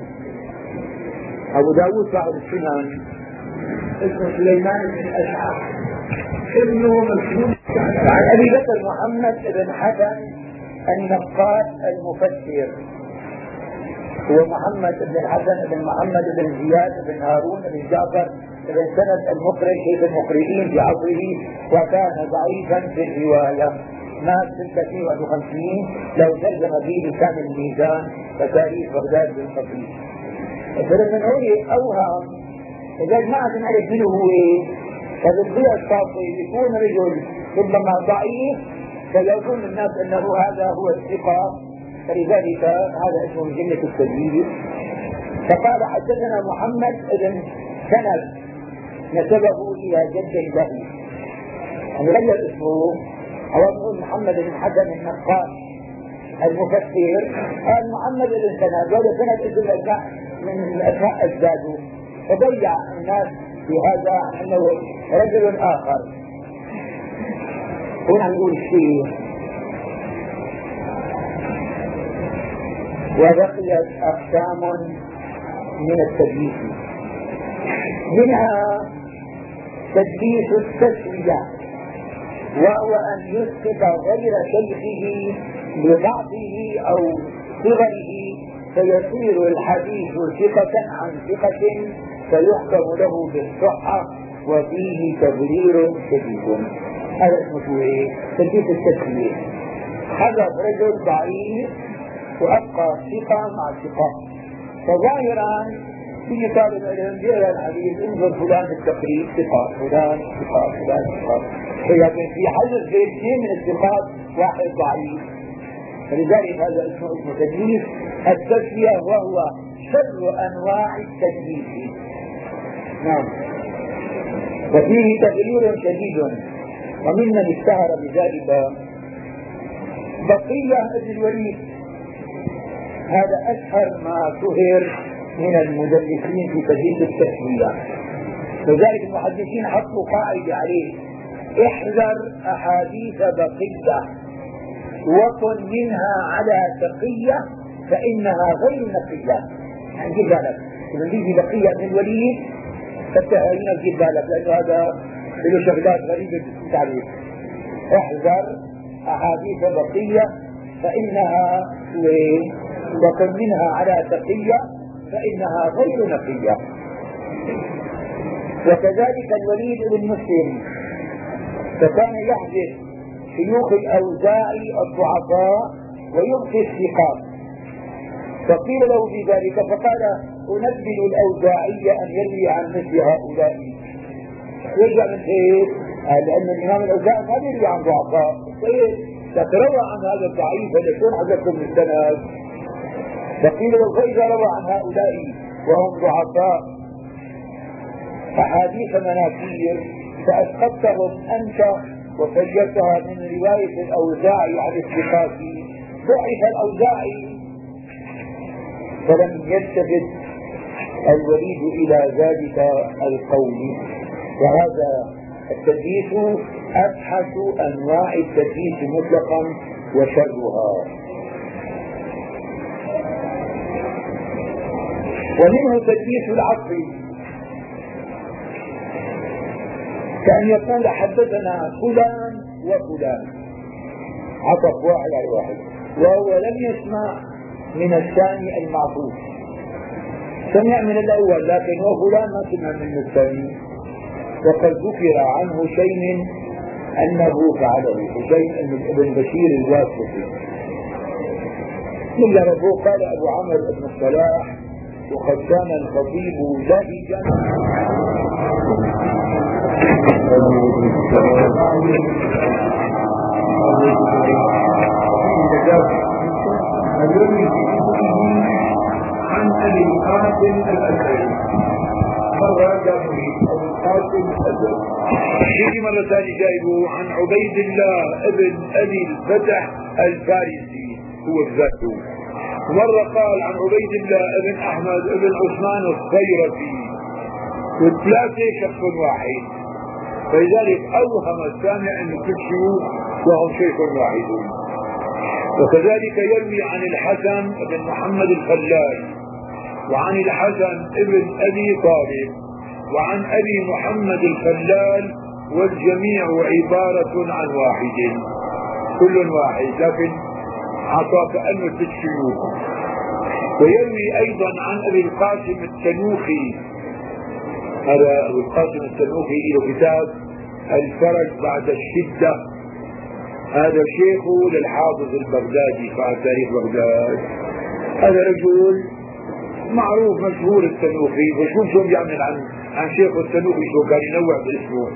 ابو داود صاحب السنن اسمه سليمان بن الاشعث ابنه مشهور. عن ابي بكر محمد بن حسن النقاد المفسر، هو محمد بن الحسن بن محمد بن زياد بن هارون بن جعفر بن سند المقري شيخ المقرئين في عصره، وكان ضعيفا في الروايه، مات سنة 52. لو ترجم به لسان الميزان وتاريخ بغداد بالخطيب. فلما نقول اوهم اذا ما نعرف منه هو فبالضياء الشاطئ يكون رجل ربما ضعيف فيظن الناس انه هذا هو الثقه، فلذلك هذا اسمه من جملة التدليس. فقال حدثنا محمد بن سند نسبه الى جد له، يعني غير اسمه، او نقول محمد بن حسن النقاش المفسر، قال محمد بن سند، وهذا سند اسم من الاسماء ازدادوا، فضيع الناس في هذا انه رجل اخر. هنا نقول الشيء وبقيت أقسام من التدليس، منها تدليس التسوية، وهو أن يسقط غير شيخه لضعفه أو صغره فيصير الحديث ثقة عن ثقة فيحكم له بالصحة وفيه تبرير شديد. هذا اسمه ايه؟ تدليس التسوية. حذف رجل ضعيف وأبقى ثقة مع ثقة، فظاهرا في طالب العلم بيقرا الحديث انظر فلان بالتقريب ثقة، فلان ثقة، فلان ثقة، لكن في حذف بيتين من الثقات واحد ضعيف، فلذلك هذا اسمه تدليس التسوية، وهو شر أنواع التدليس. نعم. وفيه تغيير شديد، وممن اشتهر بذلك بقية بن الوليد، هذا أشهر ما شهر من المدلسين في تدليس التسوية، لذلك المحدثين حطوا قاعدة عليه: احذر أحاديث بقية وكن منها على تقية فإنها غير نقية. يعني جيب بالك لما يجي بقية بن الوليد فتهينا جيب بالك، لأنه هذا له شغلات غريبة بالتعريف. احذر أحاديث بقية فإنها وكن منها على تقية فإنها غير نقية. وكذلك الوليد بن مسلم فكان يحذف شيوخ الأوزاعي الضعفاء ويبقي الثقات، فقيل له في ذلك فقال: أنبه الأوزاعي أن يروي عن مثل هؤلاء. يرجع من هيك لأن الإمام الأوزاعي ما يروي عن ضعفاء، طيب تتروى عن هذا الضعيف فلشون حذفتم من السند؟ فقيل له: فإذا روى عن هؤلاء وهم ضعفاء أحاديث مناكير فأسقطتهم أنت وفجرتها من رواية الأوزاعي عن الثقات، ضعف الأوزاعي. فلم يلتفت الوليد إلى ذلك القول. وهذا التدليس أبحث أنواع التدليس مطلقا وشرها. ومنه تدليس العطف، كأن يقول: حدثنا فلان وفلان، عطف واحد على واحد، وهو لم يسمع من الثاني المعطوف، سمع من الأول لكن وفلان ما سمع من الثاني، وقد ذكر عنه شيء أنه فعله، شيء ابن بشير الواسطي. إلا ربه قال أبو عمرو بن الصلاح: وقد كان الخطيب لهجا عن أبي القاسم الأشعري، مرة جابه أبو القاسم الأشعري، يجي مرة ثانية جايبه عن عبيد الله ابن أبي الفتح الفارسي هو ذاته، مرة قال عن عبيد الله ابن أحمد ابن عثمان الصيرفي، والثلاثة شخص واحد، فلذلك أوهم السامع أن كل شيوخ وهم شيخ واحد. وكذلك يروي عن الحسن بن محمد الخلال، وعن الحسن ابن أبي طالب، وعن أبي محمد الخلال، والجميع عبارة عن واحد، كل واحد لكن عطى كأنه ست شيوخ. ويروي أيضا عن أبي القاسم التنوخي، هذا أبو القاسم التنوخي له كتاب الفرج بعد الشدة، هذا شيخه للحافظ البغدادي قال تاريخ بغداد. هذا رجل معروف مشهور التنوخي، وشوف شو بيعمل عن شيخه التنوخي، شو كان ينوع باسمه.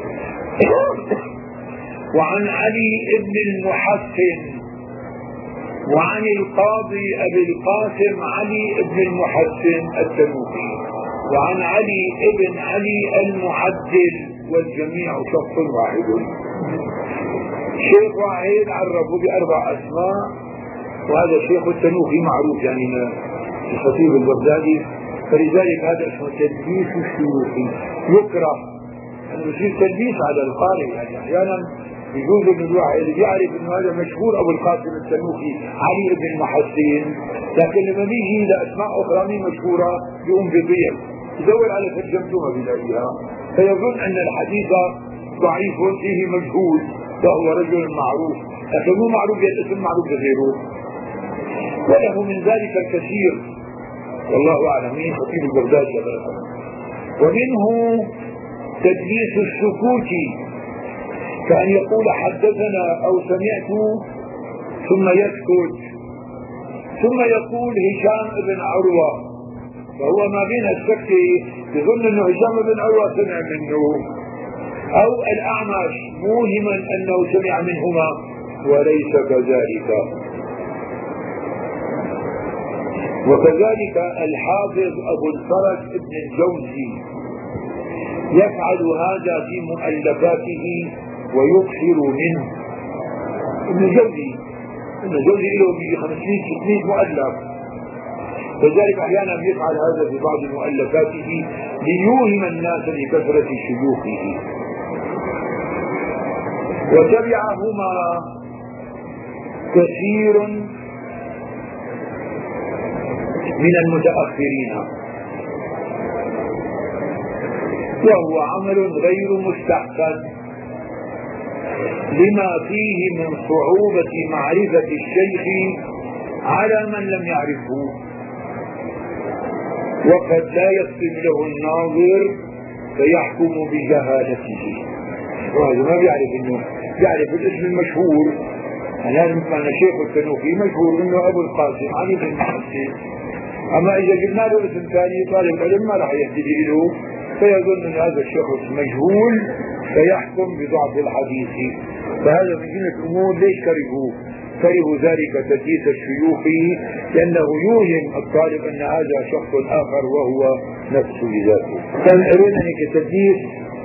وعن علي ابن المحسن، وعن القاضي أبي القاسم علي ابن المحسن التنوخي، وعن علي ابن علي المعدل، والجميع شخص واحد، شيخ واحد عرفوا بأربع أسماء. وهذا الشيخ التنوخي معروف يعني الخطيب البغدادي، فلذلك هذا اسمه تدليس الشيوخي. يكره أن يصير تدليس على القارئ، يعني أحيانا يجوز ان الواحد يعرف انه هذا مشهور ابو القاسم التنوخي علي بن المحسن، لكن لما بيجي لاسماء اخرى مين مشهوره يقوم بضيع يدور على ترجمته ما بيلاقيها، فيظن ان الحديث ضعيف فيه مجهول فهو رجل معروف، لكن مو معروف الاسم معروف لغيره، وله من ذلك الكثير والله اعلم. مين خطيب البغدادي. ومنه تدليس السكوت، كأن يقول حدثنا أو سمعت ثم يسكت، ثم يقول هشام بن عروة، فهو ما بين السكتة يظن أنه هشام بن عروة سمع منه، أو الأعمش موهما أنه سمع منهما وليس كذلك. وكذلك الحافظ أبو الفرج ابن الجوزي يفعل هذا في مؤلفاته ويكثر منه. ابن الجوزي له 500-600 مؤلف، وذلك احيانا يفعل هذا في بعض مؤلفاته ليوهم الناس بكثرة شيوخه. وتبعهما كثير من المتأخرين، وهو عمل غير مستحسن لما فيه من صعوبة معرفة الشيخ على من لم يعرفه، وقد لا يصل له الناظر فيحكم بجهالته، وهذا ما بيعرف انه يعرف الاسم المشهور. لازم كان شيخ التنوخي مشهور انه ابو القاسم علي بن المحسن، اما اذا جبنا له اسم ثاني طالب علم ما راح يهتدي له، فيظن ان هذا الشخص مجهول فيحكم بضعف الحديث. فهذا من جملة الامور ليش كرهوا ذلك تدليس الشيوخ، لانه يوهم الطالب ان هذا شخص اخر وهو نفسه بذاته. كان ارينا هيك تدليس،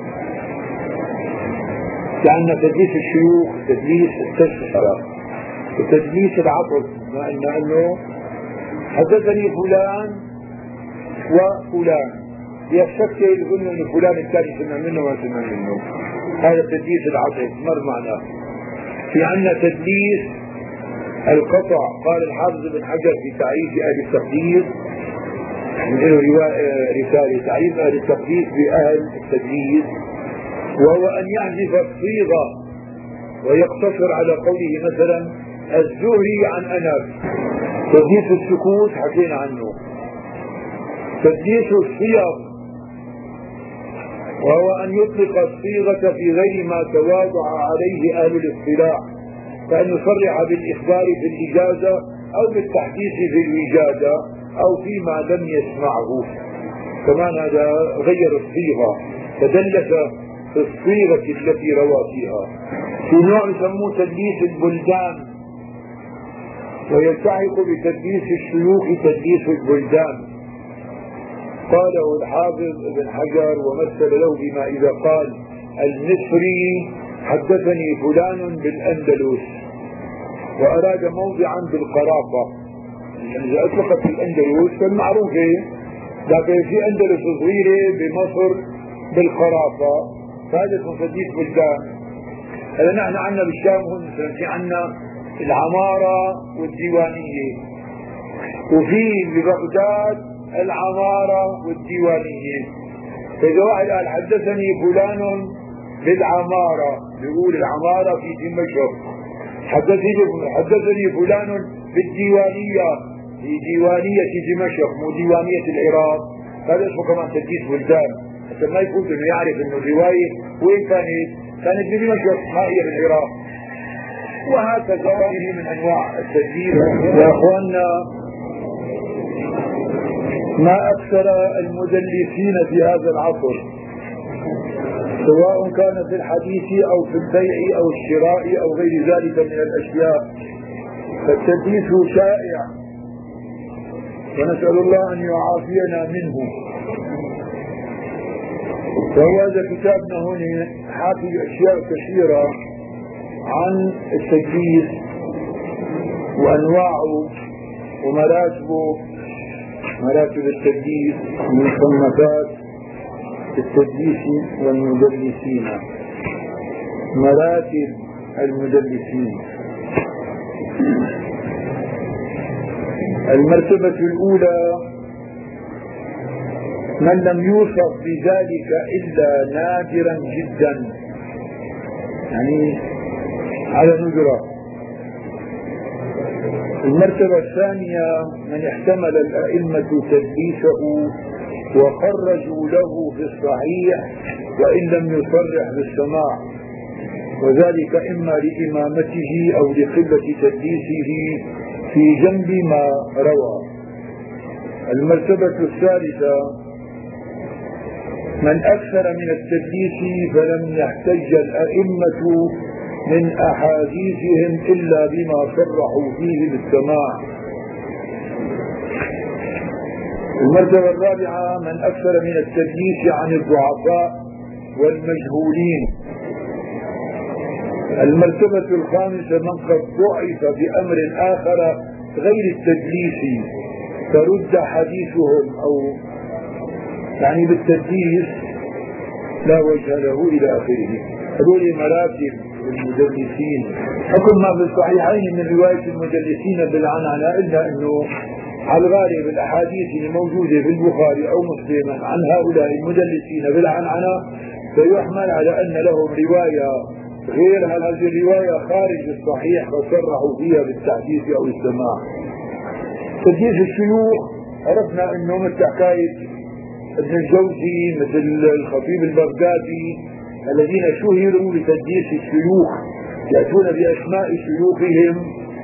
لان تدليس الشيوخ تدليس التشهير وتدليس العطف، ما انه حدثني فلان وفلان يشك يظن ان فلان الثاني سمع منه وما سمع منه، هذا تدليس العطف مر معنا. في عندنا تدليس القطع، قال الحافظ بن حجر في تعريف اهل التقديس، رسالة تعريف اهل التقديس باهل التدليس، وهو ان يحذف الصيغة ويقتصر على قوله مثلا الزهري عن انس. تدليس السكوت حكينا عنه. تدليس الصيغ وهو أن يطلق الصيغة في غير ما تواضع عليه أهل الاصطلاح، كأن يصرح بالإخبار في الإجازة أو بالتحديث في الوجادة أو فيما لم يسمعه، كمان هذا غير الصيغة، تدلس في الصيغة التي روى فيها. في نوع يسموه تدليس البلدان، ويلتحق بتدليس الشيوخ تدليس البلدان. قاله الحافظ ابن حجر ومثل له بما إذا قال المصري حدثني فلان بالأندلس وأراد موضعا بالقرافة، يعني إذا أطلقت في الأندلس كان معروفة، لكن في أندلس صغيرة بمصر بالقرافة، فهذا اسمه تدليس بلدان. هلا نحن عندنا بالشام هون مثلا في عندنا العمارة والديوانية، وفي ببغداد العمارة والديوانية. فإذا واحد قال حدثني فلان بالعمارة، بيقول العمارة في دمشق، حدثني فلان بالديوانية في ديوانية دمشق مو ديوانية العراق، هذا اسمه كمان تدليس بلدان، حتى ما يفوت انه يعرف انه الرواية وين كانت بدمشق ما هي بالعراق. وهكذا هذه من انواع التدليس. يا اخواننا، ما أكثر المدلسين في هذا العصر، سواء كان في الحديث أو في البيع أو الشراء أو غير ذلك من الأشياء، فالتدليس شائع، ونسأل الله أن يعافينا منه. وهذا كتابنا هنا حافي أشياء كثيرة عن التدليس وأنواعه ومراتبه، مراتب التدليس ومصنفات التدليس والمدلسين. مراتب المدلسين. المرتبة الأولى من لم يوصف بذلك إلا نادرا جدا، يعني على ندرة. المرتبة الثانية من احتمل الأئمة تدليسه وخرجوا له في الصحيح وإن لم يصرح بالسماع، وذلك إما لإمامته أو لقلة تدليسه في جنب ما روى. المرتبة الثالثة من أكثر من التدليس فلم يحتج الأئمة من أحاديثهم إلا بما صرحوا فيه بالسماع. المرتبة الرابعة من أكثر من التدليس عن الضعفاء والمجهولين. المرتبة الخامسة من قد ضعف بأمر آخر غير التدليس فرد حديثهم أو يعني بالتدليس لا وجه له إلى آخره. هذول مراتب المدلسين. حكم ما في الصحيحين من رواية المدلسين بالعنعنة، إلا أنه على الغالب الأحاديث الموجودة في البخاري أو مسلم عن هؤلاء المدلسين بالعنعنة فيحمل على أن لهم رواية غير هذه الرواية خارج الصحيح فصرحوا فيها بالتحديث أو السماع. تدليس الشيوخ عرفنا أنه مثل حكاية ابن الجوزي، مثل الخطيب البغدادي، الذين شهروا بتدليس الشيوخ، يأتون بأسماء شيوخهم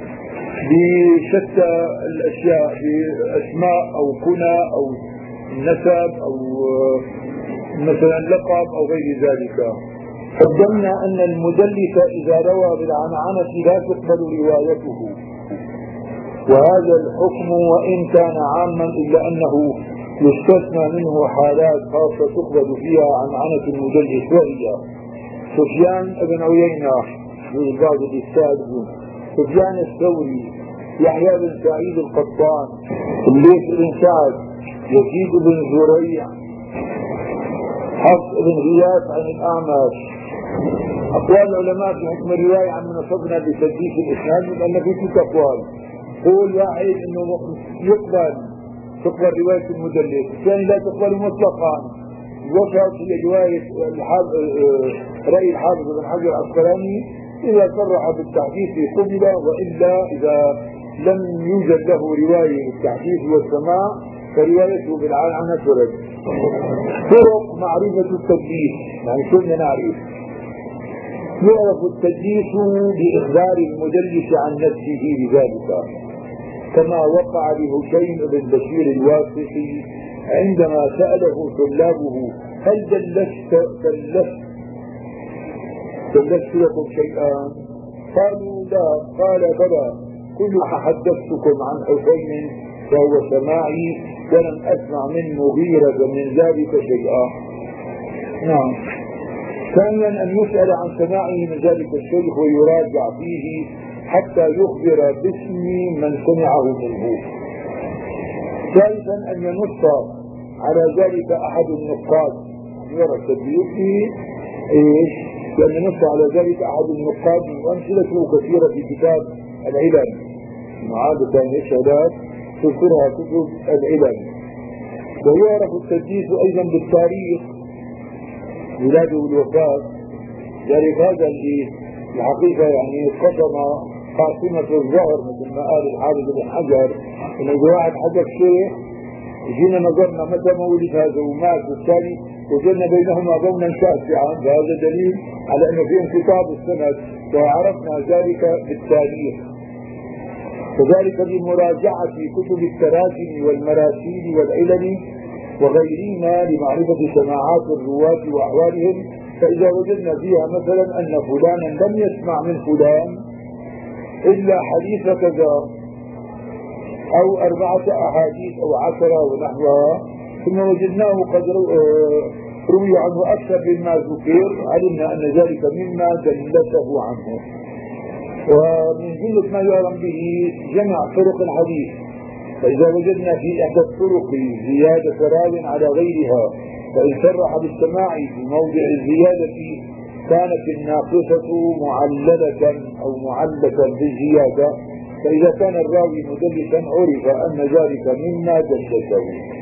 بشتى الأشياء، بأسماء أو كنى أو نسب أو مثلا لقب أو غير ذلك. قدمنا أن المدلس إذا روى بالعنعنة لا تقبل روايته، وهذا الحكم وإن كان عاما إلا أنه يستثنى منه حالات خاصة تقبل فيها عنعنة المدلس، وهي سفيان بن عيينة بعض الأستاذ، سفيان الثوري، يحيى بن سعيد القطان، الليث بن سعد، يزيد بن زريع، حفص بن غياث عن الأعمش. أقوال العلماء في حكم الرواية عن منصبنا بتدليس الإسناد أن في ست أقوال. قول واحد أنه تقبل رواية المدلس، الثاني لا تقبل مطلقا. الوسط هي رواية رأي الحافظ بن حجر العسقلاني إذا صرح بالتحديث قبل، وإلا إذا لم يوجد له رواية بالتحديث والسماع فروايته بالعنعنة ترد. طرق معرفة التدليس، يعني شو بدنا نعرف؟ يعرف التدليس بإخبار المدلس عن نفسه بذلك، كما وقع لهشيم بن بشير الواسطي عندما سأله طلابه هل دلست لكم شيئا؟ قالوا لا، قال بلى، كل ما حدثتكم عن حسين فهو سماعي ولم أسمع من مغيرة من ذلك شيئا. نعم. ثانيا أن يسأل عن سماعه من ذلك الشيخ ويراجع فيه حتى يخبر باسم من سمعه منه. ثالثا أن ينص على ذلك أحد النقاد، يرى التدليس إيش؟ لأن ينص على ذلك أحد النقاد، وأمثلته كثيرة في كتاب العلل، عادة الشهادات تذكرها كتب العلل. ويعرف التدليس أيضا بالتاريخ، ميلاده والوفاة. ذلك هذا اللي الحقيقة يعني قاسمة الظهر مثل ما قال الحافظ بن حجر، إنه إذا واحد حدث شيء جينا نظرنا متى مولد هذا ومات والثاني وجدنا بينهما ضمنا شاسعا، فهذا دليل على أنه في انقطاع السند، وعرفنا ذلك بالتاريخ. وذلك بمراجعة كتب التراجم والمراسيل والعلل وغيرهما لمعرفة سماعات الرواة وأحوالهم، فإذا وجدنا فيها مثلا أن فلانا لم يسمع من فلان إلا حديث كذا أو 4 أحاديث أو 10 ونحوها، ثم وجدناه قد روي عنه أكثر مما ذكر، علمنا أن ذلك مما دلته عنه. ومن جملة ما يعلم به جمع طرق الحديث، فإذا وجدنا في إحدى الطرق زيادة راو على غيرها فإن صرح بالسماع في موضع الزيادة كانت الناقصة معللة أو معلة بالزيادة، فإذا كان الراوي مدلسا عرف أن ذلك مما دلسه.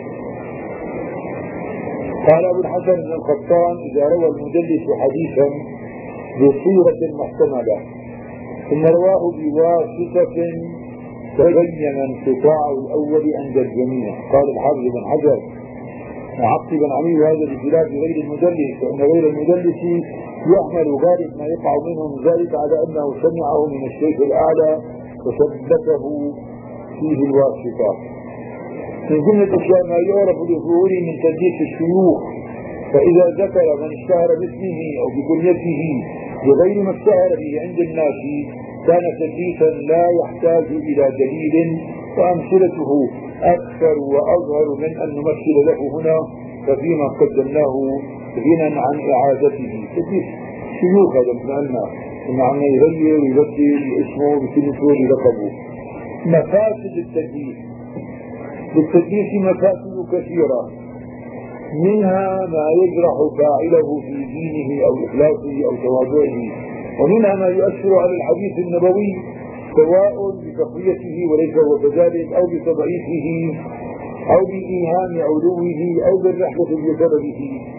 قال أبو الحسن بن القطان: إذا روى المدلس حديثا بصيغة محتملة ثم رواه بواسطة تبين انقطاع الأول عند الجميع. قال الحافظ بن حجر معقبا عليه: هذا بخلاف غير المدلس، فإن غير المدلس يحمل غالب ما يقع منه من ذلك على أنه سمعه من الشيخ الأعلى وثبته فيه الواسطة. من جملة الأشياء ما يعرف بظهوره من تدليس الشيوخ، فإذا ذكر من اشتهر باسمه أو بكنيته بغير ما اشتهر به عند الناس كان تدليسا لا يحتاج إلى دليل، وأمثلته أكثر وأظهر من أن نمثل له هنا، ففيما قدمناه غنى عن إعادته. تدليس شيوخ هذا مثلنا إن عم يغير ويبدل اسمه بكلمته للقبه. مفاسد التدليس: للتدليس مفاسد كثيرة، منها ما يجرح فاعله في دينه أو إخلاصه أو تواضعه، ومنها ما يؤثر على الحديث النبوي سواء بتقويته وليس هو كذلك أو بتضعيفه أو بإيهام علوه أو بالرحلة بسببه.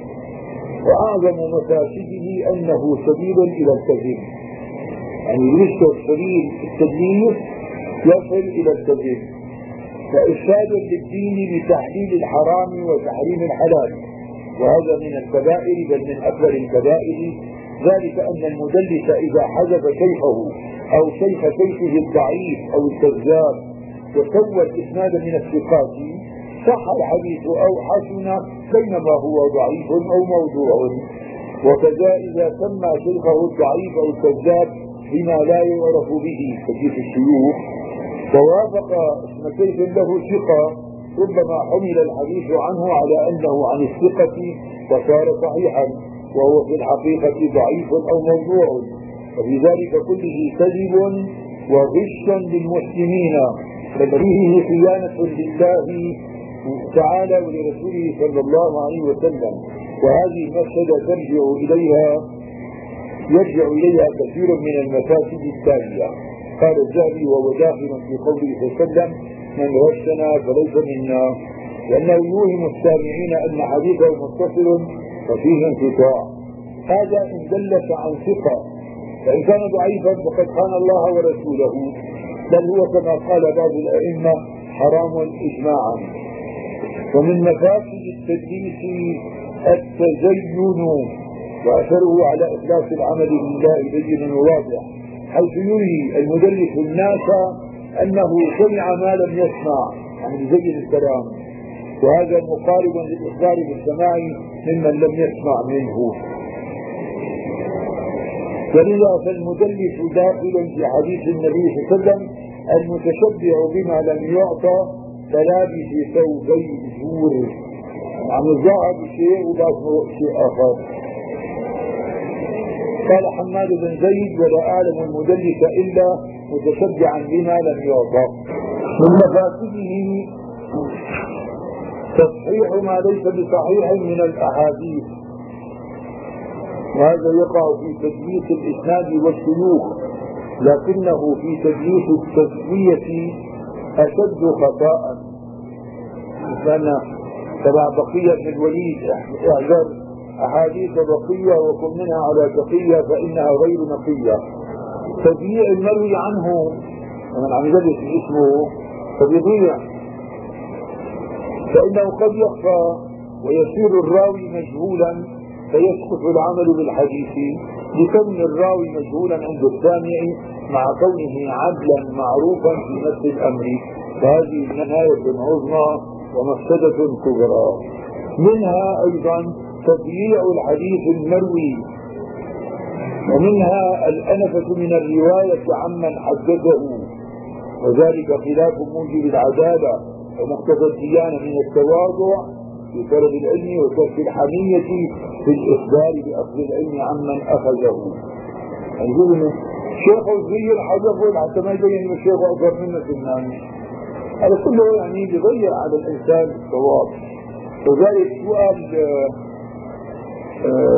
وأعظم مفاسده أنه سبيل إلى الكذب، يعني يشتغل سبيل التدليس يصل إلى الكذب، وإرشاد للدين بتحليل الحرام وتحريم الحلال، وهذا من الكبائر بل من أكبر الكبائر. ذلك أن المدلس إذا حذف شيخه أو شيخ شيخه الضعيف أو الكذاب وسوى الإسناد من الثقات صح الحديث أو حسن بينما هو ضعيف أو موضوع. وكذا إذا سمى شيخه الضعيف أو الكذاب بما لا يعرف به كشيخ الشيوخ ووافق اسم شيخ له ثقة، ربما حمل الحديث عنه على أنه عن الثقة فصار صحيحا وهو في الحقيقة ضعيف أو موضوع. وفي ذلك كله كذب وغش للمسلمين، بل فيه خيانة لله تعالى ولرسوله صلى الله عليه وسلم. وهذه المفسدة يرجع إليها كثير من المفاسد التالية. قال الذهبي وهو داخل في قوله صلى الله عليه وسلم: من غشنا فليس منا، لأنه يوهم السامعين أن حديثه متصل وفيه انقطاع. هذا إن دلس عن ثقة، فإن كان ضعيفا فقد خان الله ورسوله، بل هو كما قال بعض الأئمة حرام إجماعا. ومن مفاسد التدليس التزين، وأثره على إخلاص العمل لله بين وواضح، حيث يري المدلس الناس أنه سمع ما لم يسمع، يعني يزين الكلام، وهذا مقارب للإخبار بالسماع ممن لم يسمع منه. ولذا فالمدلس داخل في حديث النبي صلى الله عليه وسلم المتشبع بما لم يعطى كلابس ثوبي زور، يعني ظهر بشيء وباطنه شيء آخر. قال حماد بن زيد: ولا أعلم المدلس إلا متشبعا بما لم يعطى. من مفاسده تصحيح ما ليس بصحيح من الأحاديث، وهذا يقع في تدليس الإسناد والشيوخ، لكنه في تدليس التسوية أشد خطأ. كان تبع بقية بن الوليد: احذر أحاديث بقية وكن منها على تقية فإنها غير نقية. تضييع المروي عنه ومن عم يدلس اسمه فبيضيع، فإنه قد يخفى ويصير الراوي مجهولا فيسقط العمل بالحديث لكون الراوي مجهولا عند السامع مع كونه عدلا معروفا في نفس الأمر. فهذه نهاية عظمى ومفسدة كبرى. منها أيضا تضييع الحديث المروي، ومنها الأنفة من الرواية عمن حدثه، وذلك خلاف موجب العدالة ومقتضى الديانة من التواضع في طلب العلم وترك الحمية في الإخبار بأخذ العلم عمن أخذه. يقول شيخ صغير حذفه حتى ما يبين انه الشيخ أكبر منه في الناس، هذا كله يعني يغير على الإنسان الصواب. وذلك سؤال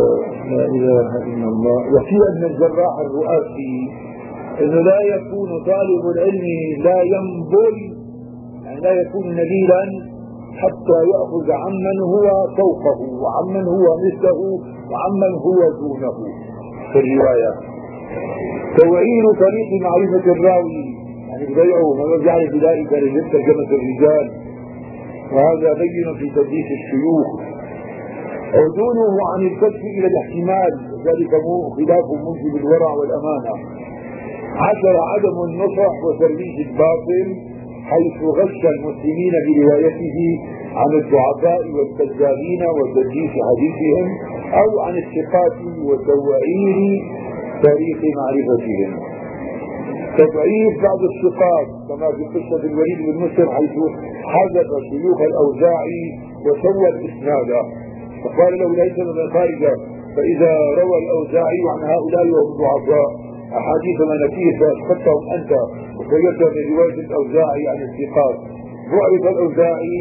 لا إله إلا الله. وفي أن الجراح الرؤاسي أنه لا يكون طالب العلم لا ينبل، يعني لا يكون نبيلا حتى يأخذ عمن هو فوقه وعمن هو مثله وعمن هو دونه. في الرواية توعير طريق معرفة الراوي، يعني بضيعه ما يعرف ذلك لترجمة الرجال، وهذا بين في تدليس الشيوخ. عدوله عن الكشف إلى الاحتمال، ذلك خلاف موجب الورع والأمانة. 10 عدم النصح وترويج الباطل، حيث غش المسلمين بروايته عن الضعفاء والكذابين وتدليس حديثهم، أو عن الثقات وتوعير طريق معرفتهم. تضعيف بعض الثقات كما في قصة الوليد بن مسلم، حيث حذف شيوخ الأوزاعي وسوى الإسناد فقال له ليس من خارجة، فإذا روى الأوزاعي عن هؤلاء وهم ضعفاء أحاديث مناكير فأسقطتهم أنت وخيرت من رواية الأوزاعي عن الثقات. ضعف الأوزاعي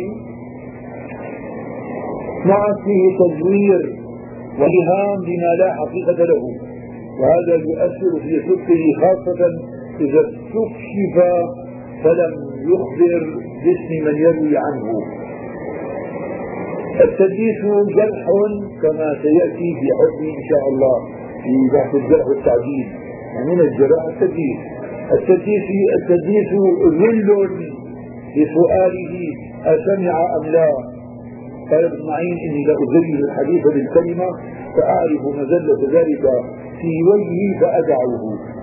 مع فيه تزوير وإهام بما لا حقيقة له، وهذا يؤثر في صدقه خاصة إذا استكشف فلم يخبر باسم من يروي عنه. التدليس جرح كما سيأتي في حكم إن شاء الله في بحث الجرح والتعديل، يعني من الجرح التدليس. التدليس ذل لسؤاله أسمع أم لا. قال ابن معين إني لأزين الحديث بالكلمة فأعرف مزلة ذلك في وجهي فأدعوه.